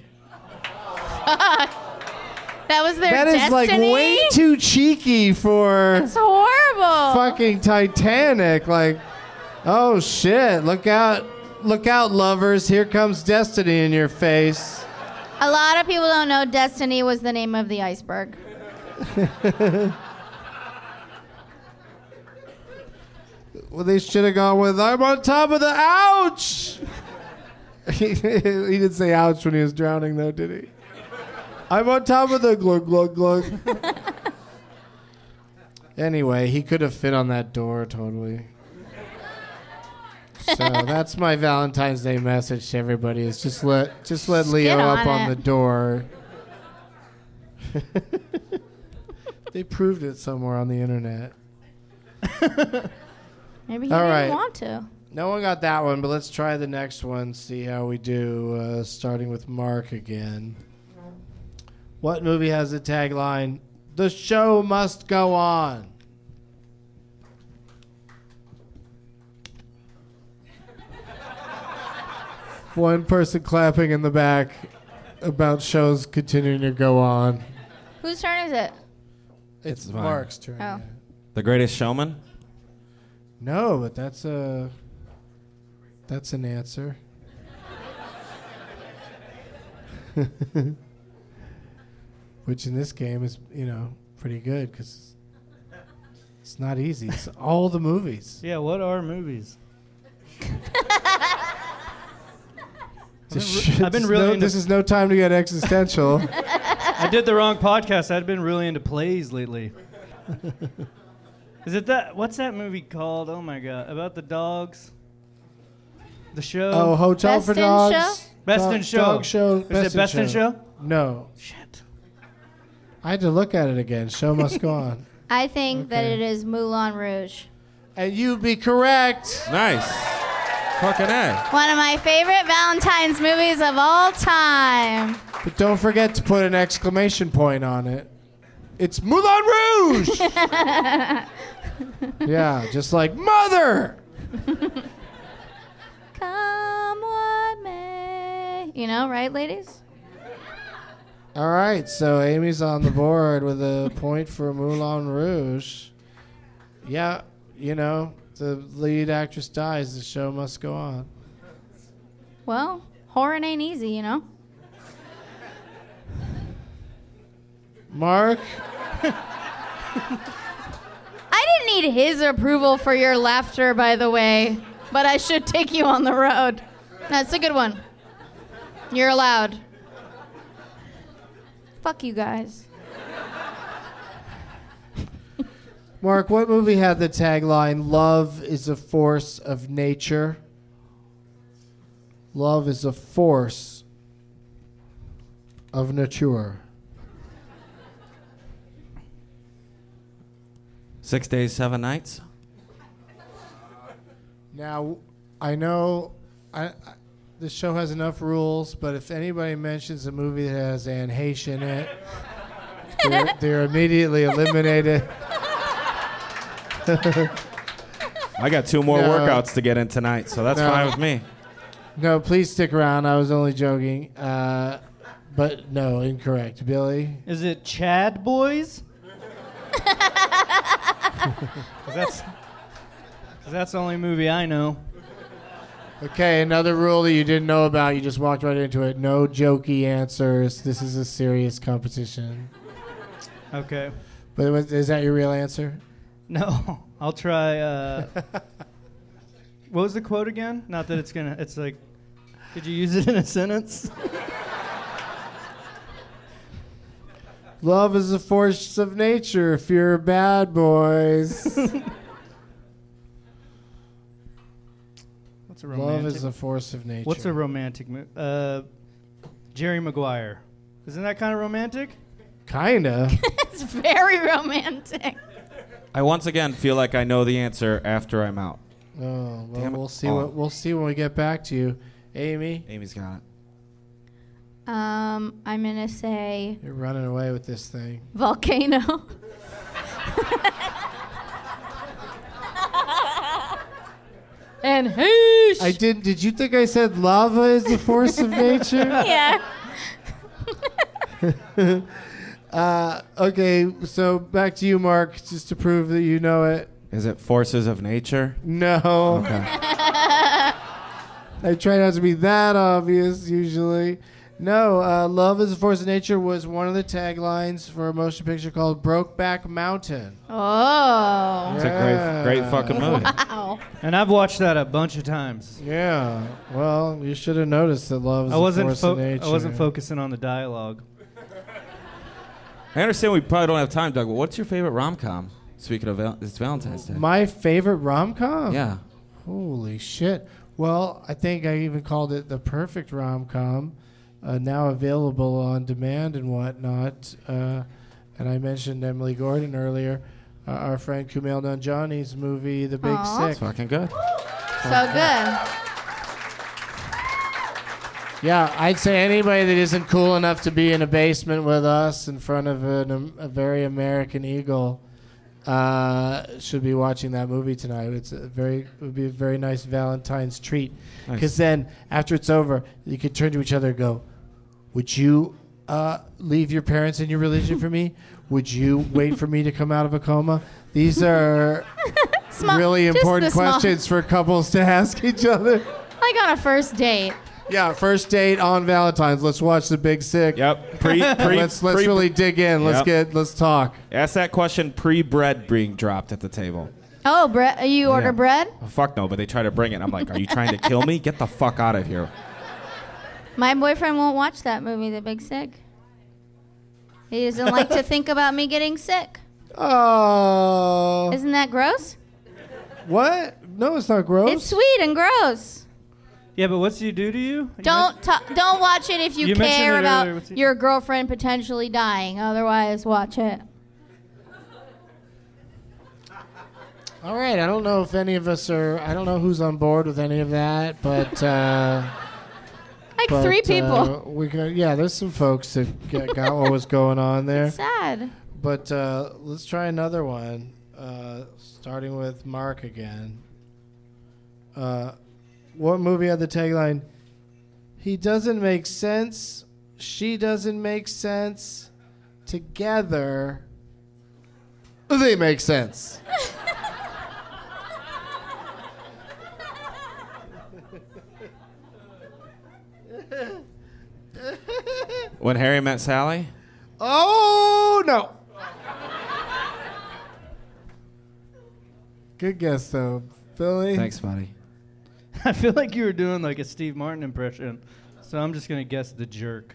That was their That is destiny? like way too cheeky for It's horrible. fucking Titanic. Like, oh shit! Look out! Look out, lovers! Here comes destiny in your face. A lot of people don't know Destiny was the name of the iceberg. Well, they should have gone with "I'm on top of the ouch." he didn't say ouch when he was drowning, though, did he? I'm on top of the glug glug glug. Anyway, he could have fit on that door totally. So that's my Valentine's Day message to everybody: is just let just let Just Leo get up on on it. the door. They proved it somewhere on the internet. Maybe he All didn't right. want to. No one got that one, but let's try the next one, see how we do, uh, starting with Mark again. What movie has the tagline, "The show must go on"? One person clapping in the back about shows continuing to go on. Whose turn is it? It's, It's mine. Mark's turn. Oh. yeah. The Greatest Showman? No, but that's a that's an answer. Which in this game is, you know, pretty good because it's not easy. It's all the movies. Yeah, what are movies? This, I've been re- I've been this really no, into- this is no time to get existential. I did the wrong podcast. I've been really into plays lately. Is it that? What's that movie called? Oh my god, about the dogs. The show. Oh, Hotel Best for in Dogs. Show? Best Dog- in Show. Dog show. Is it Best in Show? No. Shit. I had to look at it again. Show must go on. I think that Okay. it is Moulin Rouge. And you'd be correct. Nice. Fucking A. One of my favorite Valentine's movies of all time. But don't forget to put an exclamation point on it. It's Moulin Rouge! Yeah, just like Mother! Come what may. You know, right, ladies? All right, so Amy's on the board with a point for Moulin Rouge. Yeah, you know, the lead actress dies, the show must go on. Well, horror ain't easy, you know? Mark? I didn't need his approval for your laughter, by the way. but I should take you on the road. That's a good one. You're allowed. Fuck you guys. Mark, what movie had the tagline, "Love is a force of nature"? Love is a force of nature. Six days, seven nights. Now, I know I, I, this show has enough rules, but if anybody mentions a movie that has Anne Heche in it, they're, they're immediately eliminated. I got two more No. workouts to get in tonight, so that's No. fine with me. No, please stick around. I was only joking. Uh, but no, incorrect. Billy? Is it Chad Boys? Because that's, 'cause that's the only movie I know. Okay, another rule that you didn't know about. You just walked right into it. No jokey answers. This is a serious competition. Okay. But was, is that your real answer? No, I'll try. Uh, what was the quote again? Not that it's gonna. It's like, could you use it in a sentence? Love is a force of nature. If you're bad boys. What's a romantic? Love is a force of nature. What's a romantic movie? Uh, Jerry Maguire. Isn't that kind of romantic? Kinda. It's very romantic. I once again feel like I know the answer after I'm out. Oh, well, Damn it. we'll see Oh. what we'll see when we get back to you, Amy. Amy's got it. Um, I'm gonna say You're running away with this thing. volcano. And whoosh. I did. Did you think I said lava is the force of nature? Yeah. uh, okay, so back to you, Mark, just to prove that you know it. Is it Forces of Nature? No. Okay. I try not to be that obvious usually. No, uh, Love is a Force of Nature was one of the taglines for a motion picture called Brokeback Mountain. Oh. It's a great, great fucking movie. Wow. And I've watched that a bunch of times. Yeah. Well, you should have noticed that Love is I a wasn't. Force Fo- of Nature. I wasn't focusing on the dialogue. I understand we probably don't have time, Doug, but what's your favorite rom-com? Speaking of, val- it's Valentine's Day. My favorite rom-com? Yeah. Holy shit. Well, I think I even called it the perfect rom-com, uh, now available on demand and whatnot. Uh, and I mentioned Emily Gordon earlier, uh, our friend Kumail Nanjiani's movie, The Big Aw. Sick. It's fucking good. So good. Yeah, I'd say anybody that isn't cool enough to be in a basement with us in front of an, um, a very American Eagle uh, should be watching that movie tonight. It's a very, it would be a very nice Valentine's treat. Because Nice. then, after it's over, you could turn to each other and go, "Would you uh, leave your parents and your religion for me? Would you wait for me to come out of a coma?" These are Small- really just important the small- questions for couples to ask each other. Like on a first date. Yeah, first date on Valentine's. Let's watch The Big Sick. Yep. Pre, pre, let's let's pre- really dig in. Let's Yep. get let's talk. Ask that question pre-bread being dropped at the table. Oh, bread. You order Yeah. bread? Oh, fuck no, but they try to bring it. I'm like, are you trying to kill me? Get the fuck out of here. My boyfriend won't watch that movie, The Big Sick. He doesn't like to think about me getting sick. Oh. Isn't that gross? What? No, it's not gross. It's sweet and gross. Yeah, but what's he do to you? You Don't ta- don't watch it if you, You mentioned care it about earlier. What's he- your girlfriend potentially dying. Otherwise, watch it. All right. I don't know if any of us are. I don't know who's on board with any of that, but. Uh, Like but, three people. Uh, we got, yeah, there's some folks that got, got what was going on there. It's sad. But uh, let's try another one, uh, starting with Mark again. Uh, what movie had the tagline, "He doesn't make sense, she doesn't make sense, together they make sense"? When Harry Met Sally? Oh, no. Good guess, though. Billy? Thanks, buddy. I feel like you were doing like a Steve Martin impression, so I'm just gonna guess the jerk.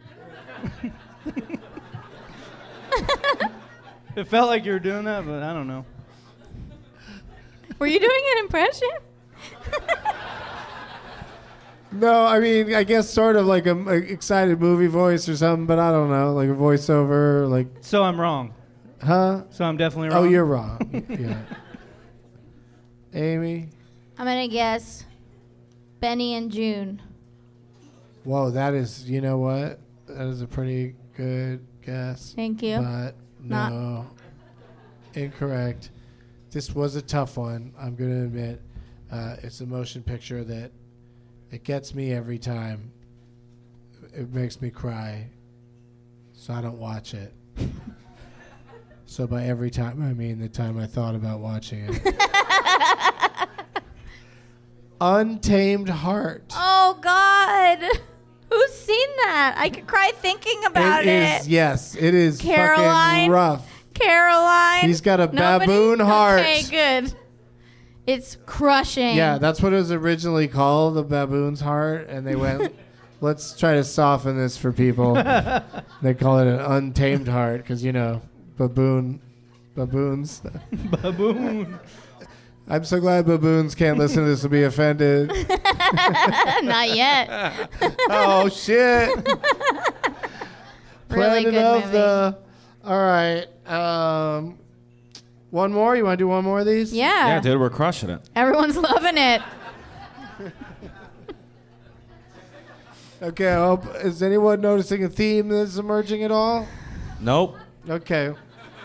It felt like you were doing that, but I don't know. Were you doing an impression? No, I mean, I guess sort of like a, a excited movie voice or something, but I don't know, like a voiceover, like. So I'm wrong. Huh? So I'm definitely wrong. Oh, you're wrong. Yeah. Amy. I'm gonna guess Benny and June. Whoa, that is. You know what? That is a pretty good guess. Thank you. But no, Not. incorrect. This was a tough one. I'm gonna admit. Uh, it's a motion picture that. It gets me every time. It makes me cry. So I don't watch it. So by every time, I mean the time I thought about watching it. Untamed Heart. Oh, God. Who's seen that? I could cry thinking about it. It is, yes. It is Caroline. fucking rough. Caroline. He's got a Nobody? baboon heart. Okay, good. It's crushing. Yeah, that's what it was originally called, the baboon's heart. And they went, let's try to soften this for people. They call it an untamed heart because, you know, baboon, baboons. Baboon. I'm so glad baboons can't listen to this and be offended. Not yet. Oh, shit. Really Planet good of movie. the... All right. Um, one more? You want to do one more of these? Yeah. Yeah, dude, we're crushing it. Everyone's loving it. Okay, I hope, is anyone noticing a theme that's emerging at all? Nope. Okay.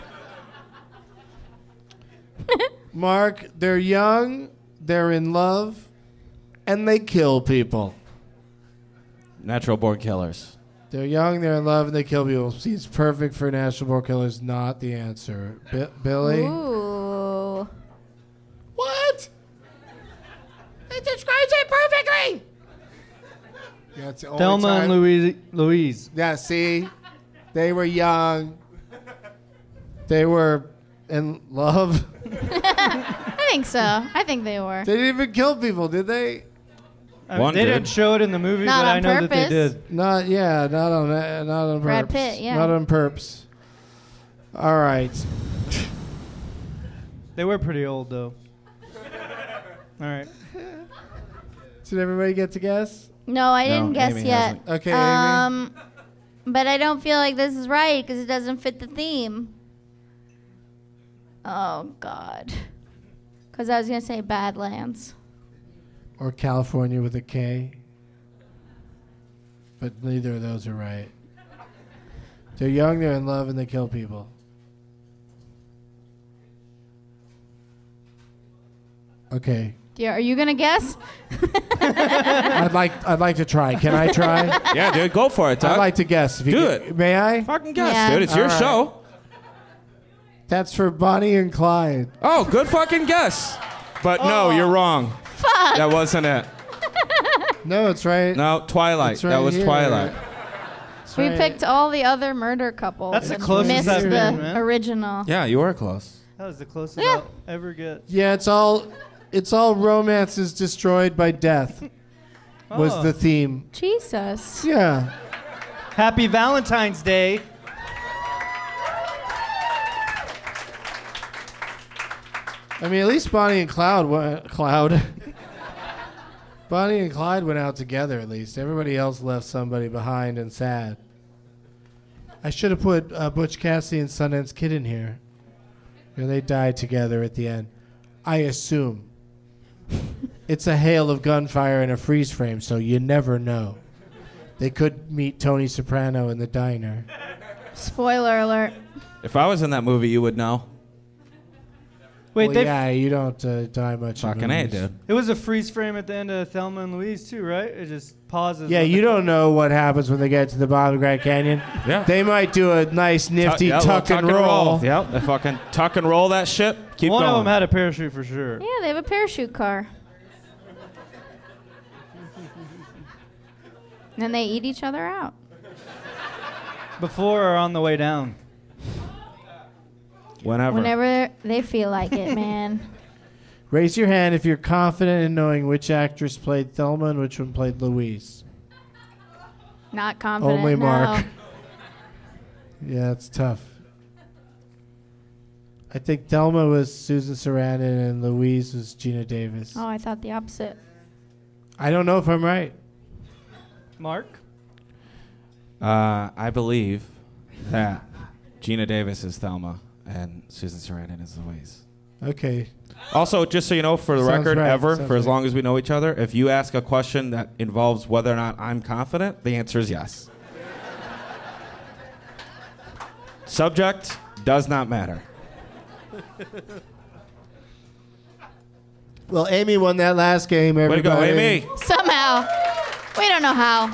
Mark, they're young, they're in love, and they kill people. Natural born killers. They're young, they're in love, and they kill people. Seems perfect for Natural Born Killers. Not the answer. Bi- Billy? Ooh. What? It describes it perfectly. Yeah, it's the only Thelma time- and Louise. Louise. Yeah, see? They were young. They were in love. I think so. I think they were. They didn't even kill people, did they? I mean, they didn't show it in the movie, Not but on I know that they purpose. did. Not, yeah, not on that, not on Brad purpose. Pitt, yeah. Not on purpose. All right. They were pretty old, though. All right. Did everybody get to guess? No, I No, didn't guess Amy yet. hasn't. Okay, Amy. um, but I don't feel like this is right because it doesn't fit the theme. Oh, God. Because I was going to say Badlands. Or California with a K. But neither of those are right. They're young, they're in love, and they kill people. Okay. Yeah, are you going to guess? I'd like I'd like to try. Can I try? Yeah, dude, go for it, Doug. I'd like to guess. If you Do could- it. May I? Fucking guess, Yeah. dude. It's your All right. show. That's for Bonnie and Clyde. Oh, good fucking guess. But no, you're wrong. Fuck. That wasn't it. No, it's right. No, Twilight. It's right that was here. Twilight. It's We right. picked all the other murder couples. That's the and closest missed I've the been, man. original. Yeah, you were close. That was the closest Yeah. I'll ever get. Yeah, it's all it's all romances destroyed by death. Was Oh. the theme. Jesus. Yeah. Happy Valentine's Day. I mean, at least Bonnie and Cloud went, Cloud. Bonnie and Clyde went out together. At least everybody else left somebody behind and sad. I should have put uh, Butch Cassidy and Sundance Kid in here. You know, they died together at the end. I assume. It's a hail of gunfire and a freeze frame, so you never know. They could meet Tony Soprano in the diner. Spoiler alert. If I was in that movie, you would know. Wait, well, they yeah, you don't uh, die much. in Fucking A, movies. dude. It was a freeze frame at the end of Thelma and Louise too, right? It just pauses. Yeah, when you the- don't know what happens when they get to the bottom of the Grand Canyon. Yeah. They might do a nice, nifty Tu- yeah, tuck, little and roll. Yep, they fucking tuck and roll that shit. Keep One going. of them had a parachute for sure. Yeah, they have a parachute car. And then they eat each other out. Before or on the way down. Whenever. Whenever they feel like it, man. Raise your hand if you're confident in knowing which actress played Thelma and which one played Louise. Not confident. Only Mark. No. Yeah, it's tough. I think Thelma was Susan Sarandon and Louise was Gina Davis. Oh, I thought the opposite. I don't know if I'm right. Mark? Uh, I believe that Gina Davis is Thelma and Susan Sarandon is Louise. Okay. Also, just so you know, for the Sounds record, right. ever, Sounds for as right. long as we know each other, if you ask a question that involves whether or not I'm confident, the answer is yes. Subject does not matter. Well, Amy won that last game, everybody. Way to go, Amy. Somehow. We don't know how.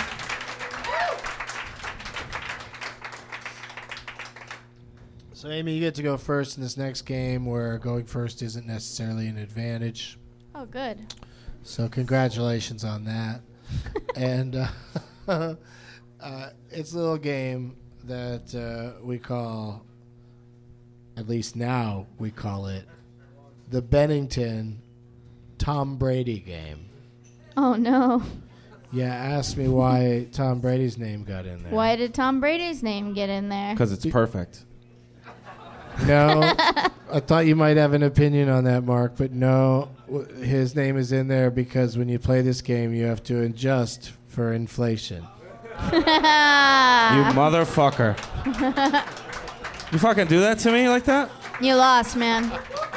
So, Amy, you get to go first in this next game where going first isn't necessarily an advantage. Oh, good. So, congratulations on that. and uh, uh, it's a little game that uh, we call, at least now we call it, the Bennington Tom Brady game. Oh, no. Yeah, ask me why Tom Brady's name got in there. Why did Tom Brady's name get in there? Because it's perfect. No, I thought you might have an opinion on that, Mark, but no, w- his name is in there because when you play this game, you have to adjust for inflation. You motherfucker. You fucking do that to me like that? You lost, man.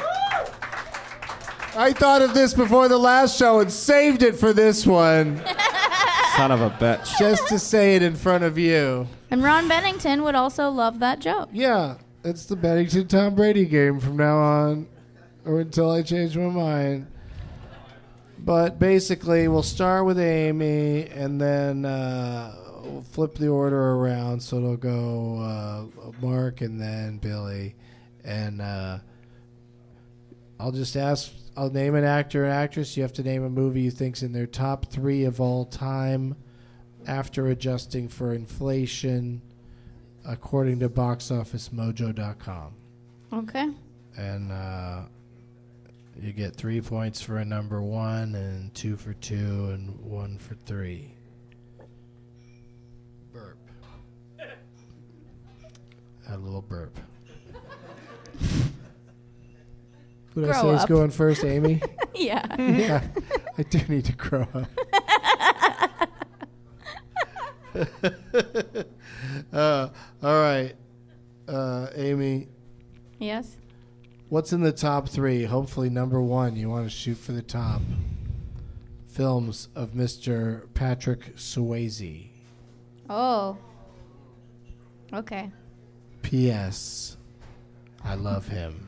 I thought of this before the last show and saved it for this one. Son of a bitch. Just to say it in front of you. And Ron Bennington would also love that joke. Yeah, it's the Bennington Tom Brady game from now on, or until I change my mind. But basically, we'll start with Amy, and then uh, we'll flip the order around, so it'll go uh, Mark and then Billy. And uh, I'll just ask, I'll name an actor and actress. You have to name a movie you think's in their top three of all time after adjusting for inflation, according to box office mojo dot com. Okay. And uh, you get three points for a number one, and two for two, and one for three. Burp. A little burp. Who did I Grow say is up. going first, Amy? Yeah. Yeah, I do need to grow up. uh, all right, uh, Amy. Yes? What's in the top three? Hopefully, number one. You want to shoot for the top. Films of Mister Patrick Swayze. Oh. Okay. P S. I love him.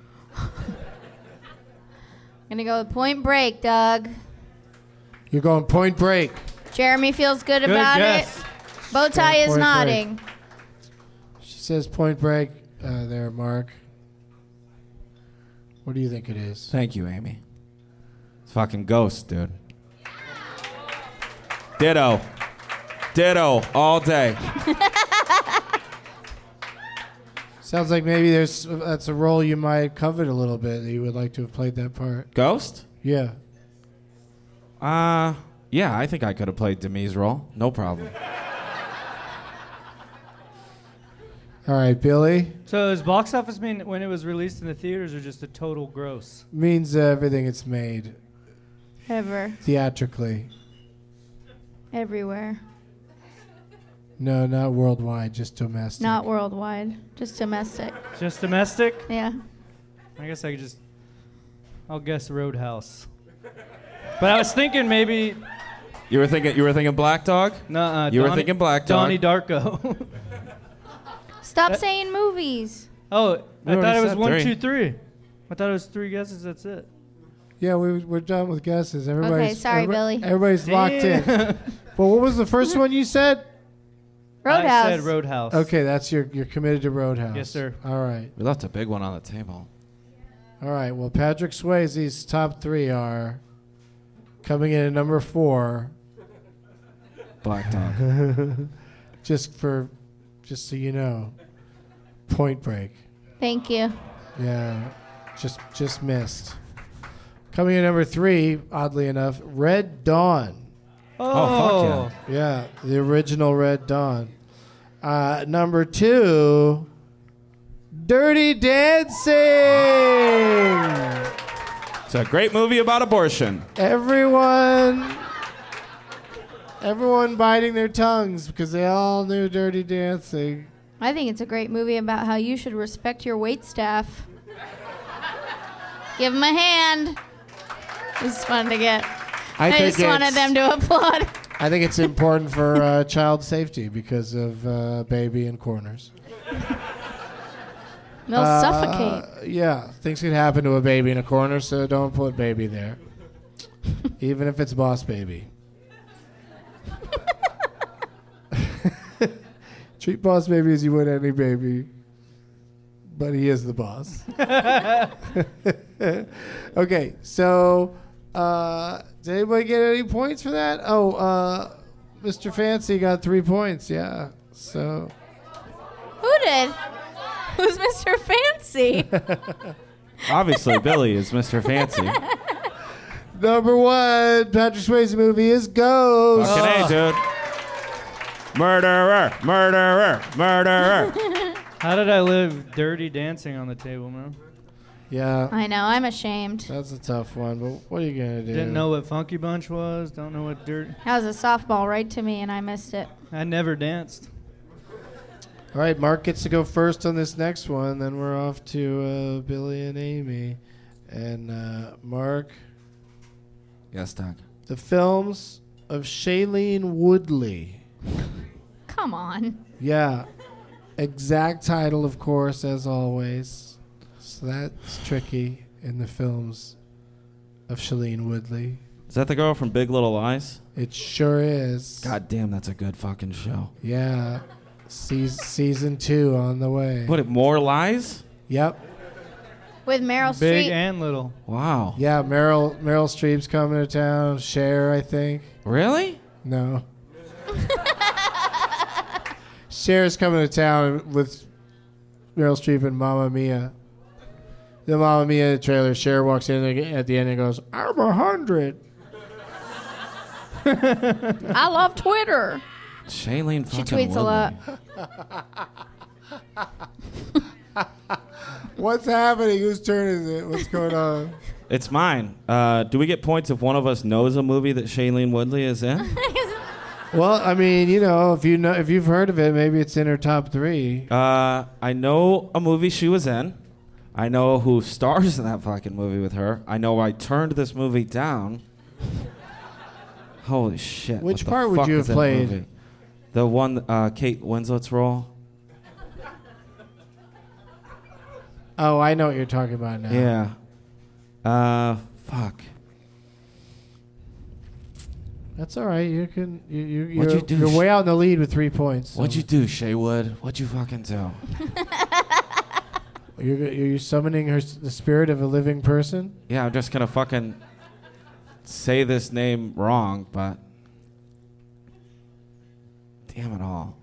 Gonna go with Point Break, Doug. You're going Point Break. Jeremy feels good, Good about guess. it. Bowtie is Point nodding. She says Point Break uh, there, Mark. What do you think it is? Thank you, Amy. It's fucking Ghost, dude. Ditto. Ditto all day. Sounds like maybe there's that's a role you might covet a little bit. That you would like to have played that part. Ghost? Yeah. Uh, yeah, I think I could have played Demi's role. No problem. All right, Billy. So does box office mean when it was released in the theaters or just a total gross? Means uh, everything it's made Ever. theatrically. Everywhere. No, not worldwide, just domestic. Not worldwide. Just domestic. Just domestic? Yeah. I guess I could just, I'll guess Roadhouse. But I was thinking maybe, You were thinking you were thinking Black Dog? Nuh-uh, You were Donnie- thinking Black Dog. Donnie Darko. Stop saying movies. Oh, We I thought already it was said one, three. two, three. I thought it was three guesses, that's it. Yeah, we, we're done with guesses. Everybody's, sorry, every- Billy. Everybody's locked in. Damn. Well, what was the first one you said? Roadhouse. I said Roadhouse. Okay, that's your you're committed to Roadhouse. Yes, sir. All right. We left a big one on the table. All right. Well, Patrick Swayze's top three are coming in at number four. Black Dog. just for, just so you know, Point Break. Thank you. Yeah, just just missed. Coming in number three, oddly enough, Red Dawn. Oh, fuck Yeah, the original Red Dawn. Uh, number two, Dirty Dancing. It's a great movie about abortion. Everyone, everyone biting their tongues because they all knew Dirty Dancing. I think it's a great movie about how you should respect your waitstaff. Give them a hand. It's fun to get. I, I think just wanted it's- them to applaud. I think it's important for uh, child safety because of uh, baby in corners. They'll Uh, suffocate. Yeah, things can happen to a baby in a corner, so don't put baby there. Even if it's boss baby. Treat boss baby as you would any baby. But he is the boss. Okay, so uh, did anybody get any points for that? Oh, uh, Mister Fancy got three points, yeah. So Who did? Who's Mister Fancy? Obviously, Billy is Mister Fancy. number one Patrick Swayze movie is Ghost. Fucking A, dude. Murderer, murderer, murderer. How did I live Dirty Dancing on the table, man? Yeah. I know, I'm ashamed. That's a tough one, but what are you going to do? Didn't know what Funky Bunch was. Don't know what dirt. That was a softball right to me, and I missed it. I never danced. All right, Mark gets to go first on this next one. Then we're off to uh, Billy and Amy. And uh, Mark. Yes, Doc. The films of Shailene Woodley. Come on. Yeah. Exact title, of course, as always. So that's tricky in the films of Shailene Woodley. Is that the girl from Big Little Lies? It sure is. God damn, that's a good fucking show. Yeah. Seas- season two on the way. What, more lies? Yep. With Meryl Big Streep. and little. Wow. Yeah, Meryl Meryl Streep's coming to town. Cher, I think. Really? No. Cher's coming to town with Meryl Streep and Mamma Mia. The Mamma Mia trailer, Cher walks in at the end and goes, I'm a hundred. I love Twitter. Shailene She fucking tweets a lot. What's happening? Whose turn is it? What's going on? It's mine. Uh, do we get points if one of us knows a movie that Shailene Woodley is in? Well, I mean, you know, if you know, if you've heard of it, maybe it's in her top three. Uh, I know a movie she was in. I know who stars in that fucking movie with her. I know I turned this movie down. Holy shit. Which what the part would fuck you is have that played? movie? The one, uh, Kate Winslet's role. Oh, I know what you're talking about now. Yeah. Uh, fuck. That's all right. You can. You, you, you're, What'd you do, you're Sh- way out in the lead with three points. so- What'd you do, Shay Wood? What'd you fucking do? You're, you're summoning her, the spirit of a living person? Yeah, I'm just gonna fucking say this name wrong, but damn it all.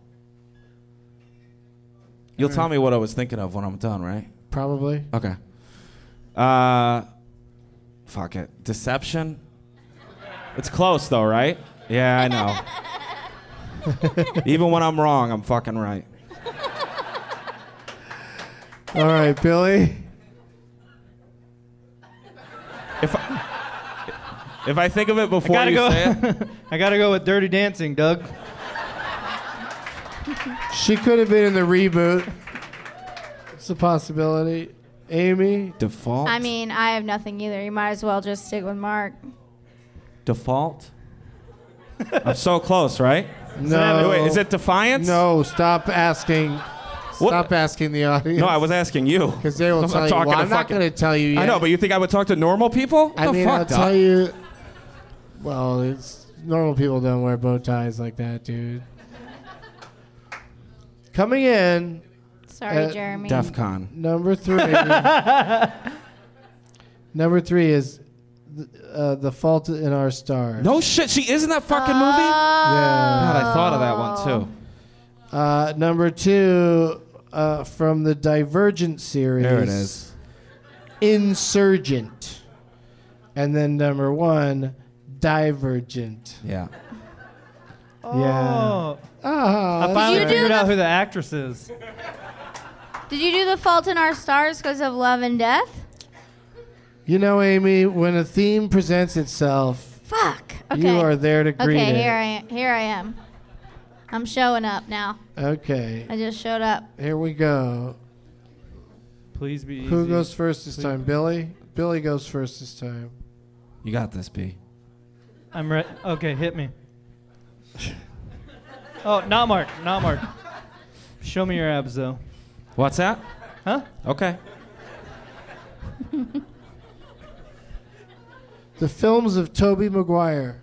You'll All tell right. me what I was thinking of when I'm done, right? Probably. Okay. Uh, fuck it. Deception? It's close though, right? Yeah, I know. Even when I'm wrong, I'm fucking right. All right, Billy. If I, if I think of it before I gotta you go. say it, I gotta go with Dirty Dancing, Doug. She could have been in the reboot. It's a possibility. Amy? Default? I mean, I have nothing either. You might as well just stick with Mark. Default? I'm so close, right? No. Wait, is it Defiance? No, stop asking. Stop asking the audience. No, I was asking you. Because they will I'm tell not you. talking Well, to I'm not fucking- going to tell you yet. I know, but you think I would talk to normal people? I The mean, fuck, I'll Doc? tell you. Well, it's normal people don't wear bow ties like that, dude. Coming in. Sorry, at Jeremy. DEF CON. Number three. Number three is th- uh, The Fault in Our Stars. No shit, she is in that fucking movie? Yeah. God, I thought of that one too. Uh, number two, uh, from the Divergent series. There it is. Insurgent. And then number one, Divergent. Yeah. Oh. Yeah. Oh, I finally Did you do figured the- out who the actress is. Did you do The Fault in Our Stars because of Love and Death? You know, Amy, when a theme presents itself, Fuck. Okay. you are there to greet Okay, it. here I am. Here I am. I'm showing up now. Okay. I just showed up. Here we go. Please be easy. Who goes first this Please. time? Billy? Billy goes first this time. You got this, B. I'm ready. Okay, hit me. Oh, not Mark. Not Mark. Show me your abs, though. What's that? Huh? Okay. The films of Tobey Maguire.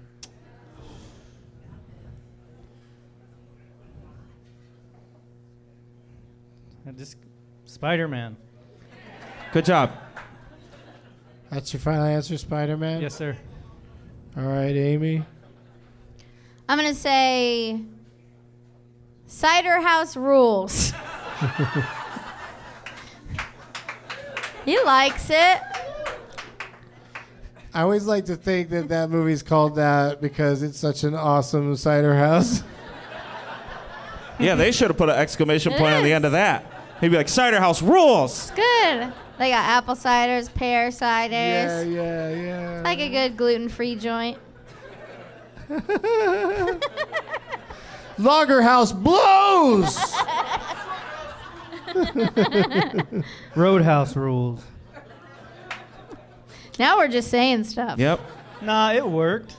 I just Spider-Man. Good job. That's your final answer, Spider-Man? Yes, sir. All right, Amy. I'm going to say Cider House Rules. He likes it. I always like to think that that movie's called that because it's such an awesome cider house. Yeah, they should have put an exclamation It point on the is. end of that. He'd be like, Cider House rules. Good. They got apple ciders, pear ciders. Yeah, yeah, yeah. Like a good gluten-free joint. Lager House blows! Roadhouse rules. Now we're just saying stuff. Yep. Nah, it worked.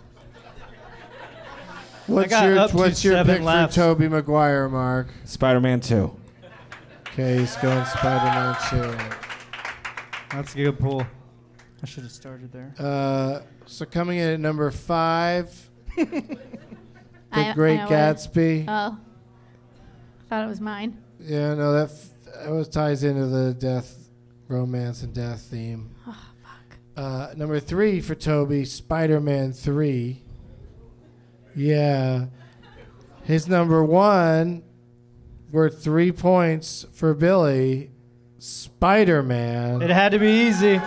What's got your up to What's your seven pick laughs. for Tobey Maguire, Mark? Spider-Man two. Okay, he's going Spider-Man two. That's a good pull. I should have started there. Uh, so coming in at number five, The I- Great I know what- Gatsby. Oh. Thought it was mine. Yeah, no, that f- that was ties into the death, romance, and death theme. Oh, fuck. Uh, number three for Toby, Spider-Man three. Yeah. His number one, worth three points for Billy, Spider-Man. It had to be easy.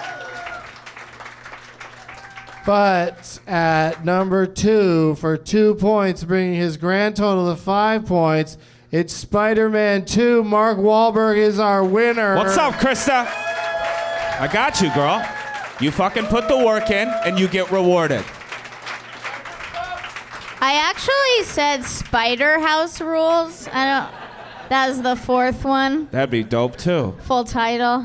But at number two, for two points, bringing his grand total to five points, it's Spider-Man two. Mark Wahlberg is our winner. What's up, Krista? I got you, girl. You fucking put the work in, and you get rewarded. I actually said Spider House Rules. I don't. That was the fourth one. That'd be dope, too. Full title.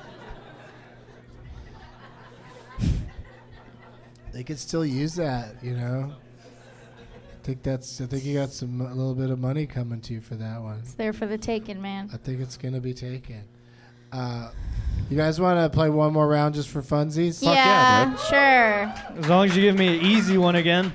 They could still use that, you know. I think that's. I think you got some a little bit of money coming to you for that one. It's there for the taking, man. I think it's gonna be taken. Uh, you guys want to play one more round just for funsies? Yeah, sure. As long as you give me an easy one again.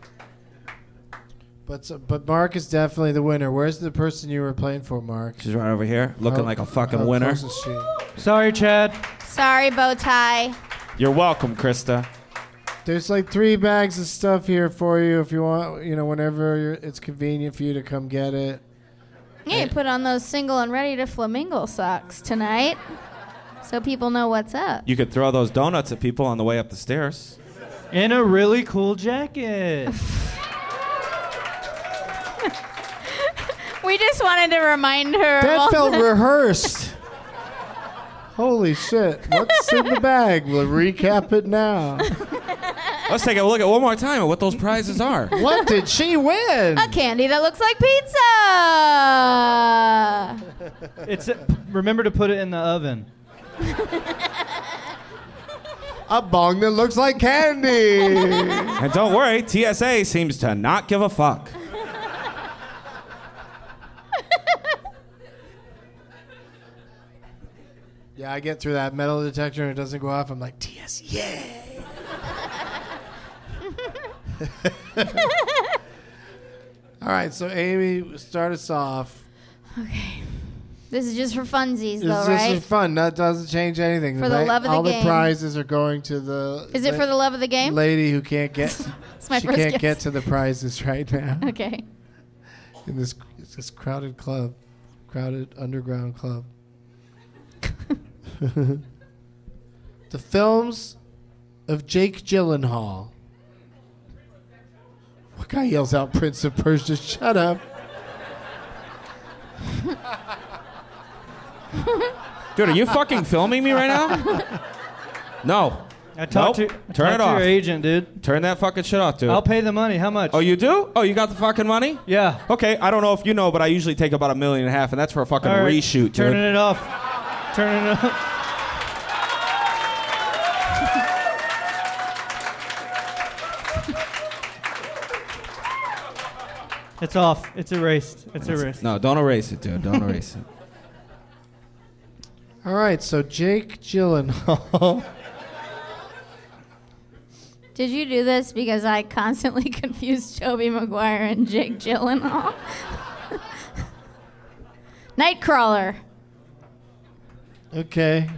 But so, but Mark is definitely the winner. Where's the person you were playing for, Mark? She's right over here, looking How- like a fucking how winner. close is she? Sorry, Chad. Sorry, bow tie. You're welcome, Krista. There's like three bags of stuff here for you if you want. You know, whenever you're, it's convenient for you to come get it. Yeah, you put on those single and ready to flamingo socks tonight, so people know what's up. You could throw those donuts at people on the way up the stairs. In a really cool jacket. We just wanted to remind her. That of felt all the- rehearsed. Holy shit. What's in the bag? We'll recap it now. Let's take a look at one more time at what those prizes are. What did she win? A candy that looks like pizza. It's a, remember to put it in the oven. A bong that looks like candy. And don't worry, T S A seems to not give a fuck. Yeah, I get through that metal detector and it doesn't go off. I'm like, T S, yeah. All right, so Amy, start us off. Okay. This is just for funsies, This though, is right? just fun. That doesn't change anything. For the love of the All game. the prizes are going to the. Is it for the love of the game? Lady who can't get. It's my she first can't guess. get to the prizes right now. Okay. In this it's this crowded club, crowded underground club. The films of Jake Gyllenhaal? What guy yells out Prince of Persia? Shut up. Dude, are you fucking filming me right now? No. I talked nope. to, I Turn talked it to off. your agent, dude. Turn that fucking shit off, dude. I'll pay the money. How much? Oh, you do? Oh, you got the fucking money? Yeah. Okay, I don't know if you know, but I usually take about a million and a half, and that's for a fucking All right, reshoot, dude. Turning it off. Turning it off. It's off. It's erased. It's It's- erased. No, don't erase it, dude. Don't erase it. All right, so Jake Gyllenhaal. Did you do this because I constantly confused Tobey Maguire and Jake Gyllenhaal? Nightcrawler. Okay.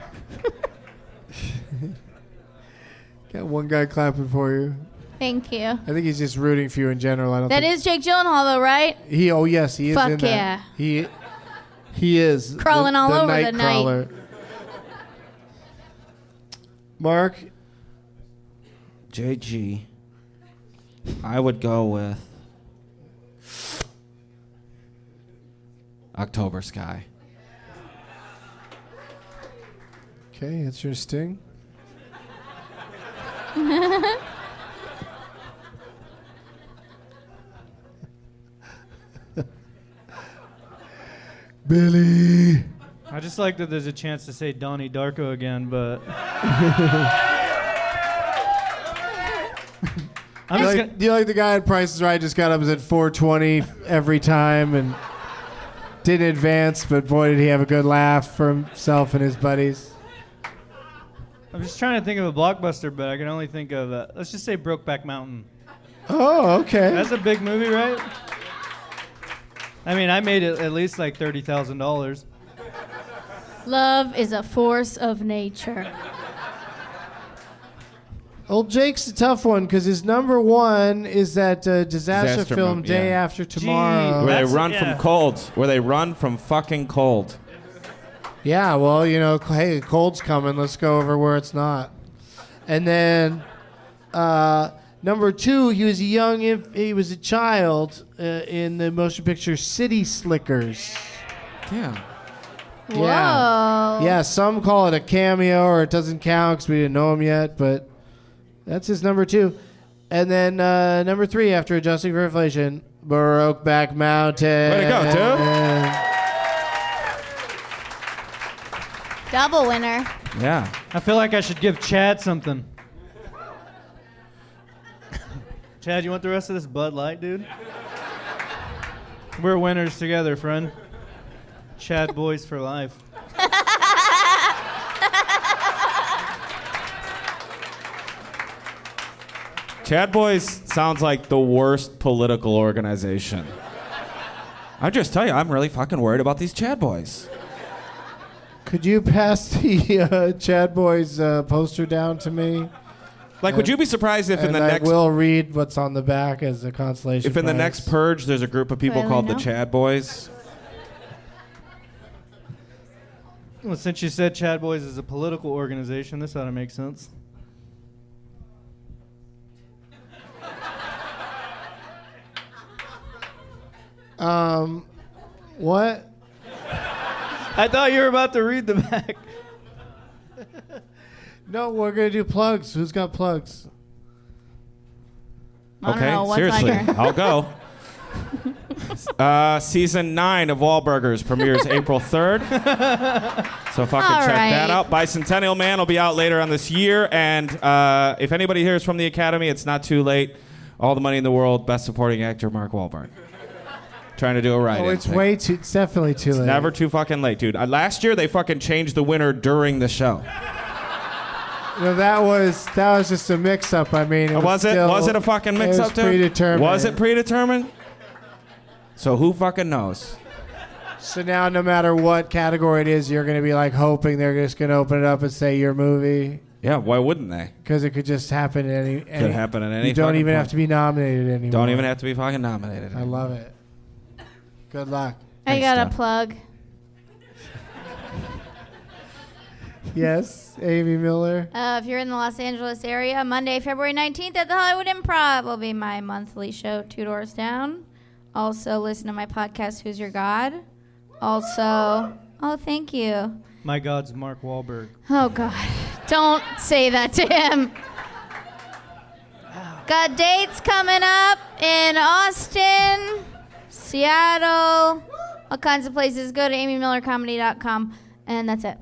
Got one guy clapping for you. Thank you. I think he's just rooting for you in general. I don't That think is Jake Gyllenhaal, though, right? he. Oh yes, he is Fuck in yeah. that. He he is Crawling the, all the over night the night. crawler. Mark, J G, I would go with October Sky. okay, it's your sting. Billy. I just like that there's a chance to say Donnie Darko again, but I'm do, just you gonna, like, do you like the guy at Price is Right just got up at four twenty every time and didn't advance, but boy did he have a good laugh for himself and his buddies. I'm just trying to think of a blockbuster, but I can only think of uh, let's just say Brokeback Mountain. Oh, okay. That's a big movie, right? I mean, I made it at least like thirty thousand dollars. Love is a force of nature. Old Jake's a tough one because his number one is that uh, disaster, Disaster film movie, Day yeah. After Tomorrow. Where they That's- run yeah. from cold. Where they run from fucking cold. Yeah, well, you know, hey, cold's coming. Let's go over where it's not. And then uh, number two, he was a young, inf- he was a child uh, in the motion picture City Slickers. Yeah. Whoa. Yeah. Yeah, some call it a cameo or it doesn't count because we didn't know him yet, but that's his number two. And then uh, number three, after adjusting for inflation, Brokeback Mountain. Way to go, dude. Double winner. Yeah. I feel like I should give Chad something. Chad, you want the rest of this Bud Light, dude? We're winners together, friend. Chad boys for life. Chad Boys sounds like the worst political organization. I just tell you, I'm really fucking worried about these Chad Boys. Could you pass the uh, Chad Boys uh, poster down to me? Like, would you be surprised if in And the I next will read what's on the back as a consolation if in the prize. next purge there's a group of people Really called know? the Chad Boys? Well, since you said Chad Boys is a political organization, this ought to make sense. Um, what? I thought you were about to read the back. No, we're gonna do plugs. Who's got plugs? I don't Okay, know, what's seriously, like her- I'll go. Uh, season nine of Wahlburgers premieres April third. So fucking All check right. that out. Bicentennial Man will be out later on this year. And uh, if anybody here is from the Academy, it's not too late. All the money in the world, best supporting actor, Mark Wahlberg. Trying to do it right. Oh, it's way too. It's definitely too late. Never too fucking late, dude. Uh, last year, they fucking changed the winner during the show. You know, that was that was just a mix-up. I mean, it was, was it? still- Was it a fucking it mix-up, was dude? predetermined. Was it predetermined? So who fucking knows? So now, no matter what category it is, you're going to be like hoping they're just going to open it up and say your movie. Yeah, why wouldn't they? Because it could just happen at any. any happen at any You don't fucking even point. have to be nominated anymore. Don't even have to be fucking nominated. I love it. Good luck. I Thanks, got a Steph. plug. Yes, Amy Miller. Uh, if you're in the Los Angeles area, Monday, February nineteenth at the Hollywood Improv will be my monthly show, Two Doors Down. Also, listen to my podcast, Who's Your God? Also, oh, thank you. My God's Mark Wahlberg. Oh, God. Don't say that to him. Got dates coming up in Austin, Seattle, all kinds of places. Go to amy miller comedy dot com, and that's it.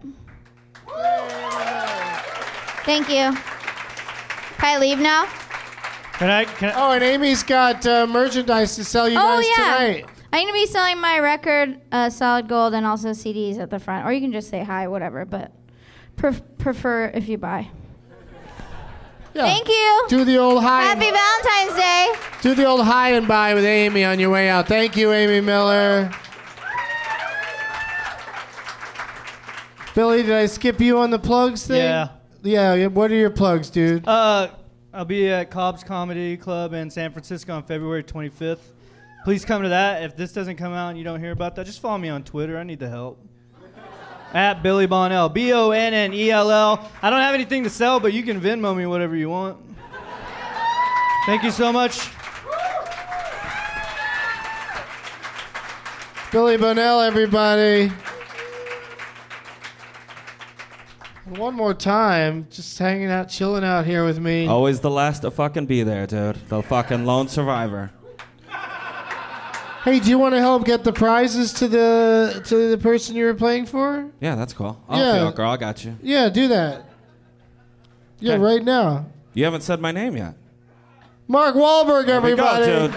Thank you. Can I leave now? Can I? Can I? Oh, and Amy's got uh, merchandise to sell you Oh, guys yeah. tonight. I'm going to be selling my record, uh, Solid Gold, and also C Ds at the front. Or you can just say hi, whatever, but pref- prefer if you buy. Yeah. Thank you. Do the old hi. Happy Valentine's Day. Do the old hi and bye with Amy on your way out. Thank you, Amy Miller. Billy, did I skip you on the plugs thing? Yeah. Yeah, what are your plugs, dude? Uh, I'll be at Cobb's Comedy Club in San Francisco on February twenty-fifth. Please come to that. If this doesn't come out and you don't hear about that, just follow me on Twitter. I need the help. At Billy Bonnell. B O N N E L L. I don't have anything to sell, but you can Venmo me whatever you want. Thank you so much. Billy Bonnell, everybody. And one more time, just hanging out, chilling out here with me. Always the last to fucking be there, dude. The fucking lone survivor. Hey, do you want to help get the prizes to the to the person you were playing for? Yeah, that's cool. I'll Yeah. help you out, girl. I got you. Yeah, do that. Yeah, Okay. right now. You haven't said my name yet. Mark Wahlberg, There we go, everybody. dude.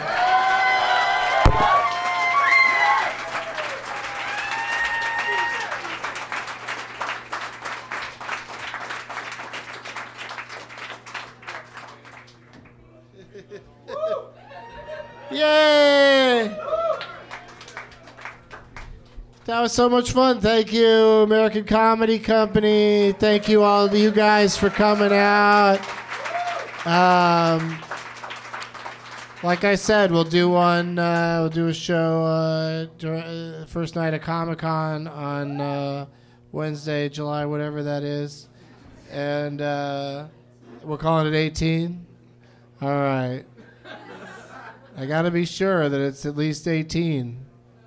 Yay! That was so much fun. Thank you, American Comedy Company. Thank you, all of you guys, for coming out. Um, like I said, we'll do one. Uh, we'll do a show uh, during, uh, first night of Comic-Con on uh, Wednesday, July, whatever that is, and uh, we're calling it eighteen. All right. I gotta be sure that it's at least eighteen.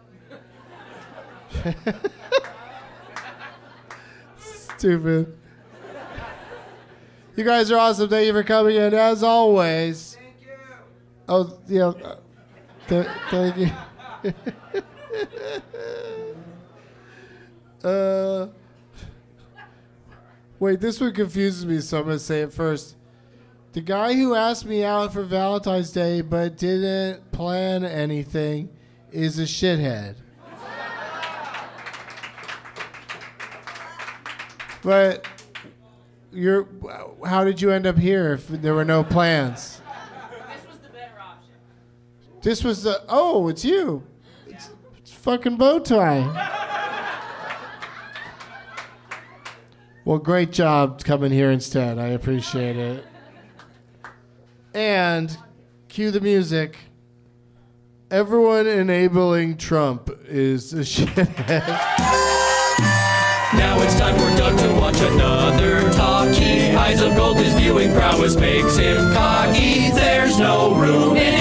Stupid. You guys are awesome. Thank you for coming in. As always. Thank you. Oh, yeah. Uh, th- thank you. uh, wait, this one confuses me, so I'm gonna say it first. The guy who asked me out for Valentine's Day but didn't plan anything is a shithead. But you're, how did you end up here if there were no plans? This was the better option. This was the, oh, it's you. It's, it's fucking bow tie. Well, great job coming here instead. I appreciate it. And cue the music. Everyone enabling Trump is a shithead. Now it's time for Doug to watch another talkie. Eyes of gold, his viewing prowess makes him cocky. There's no room in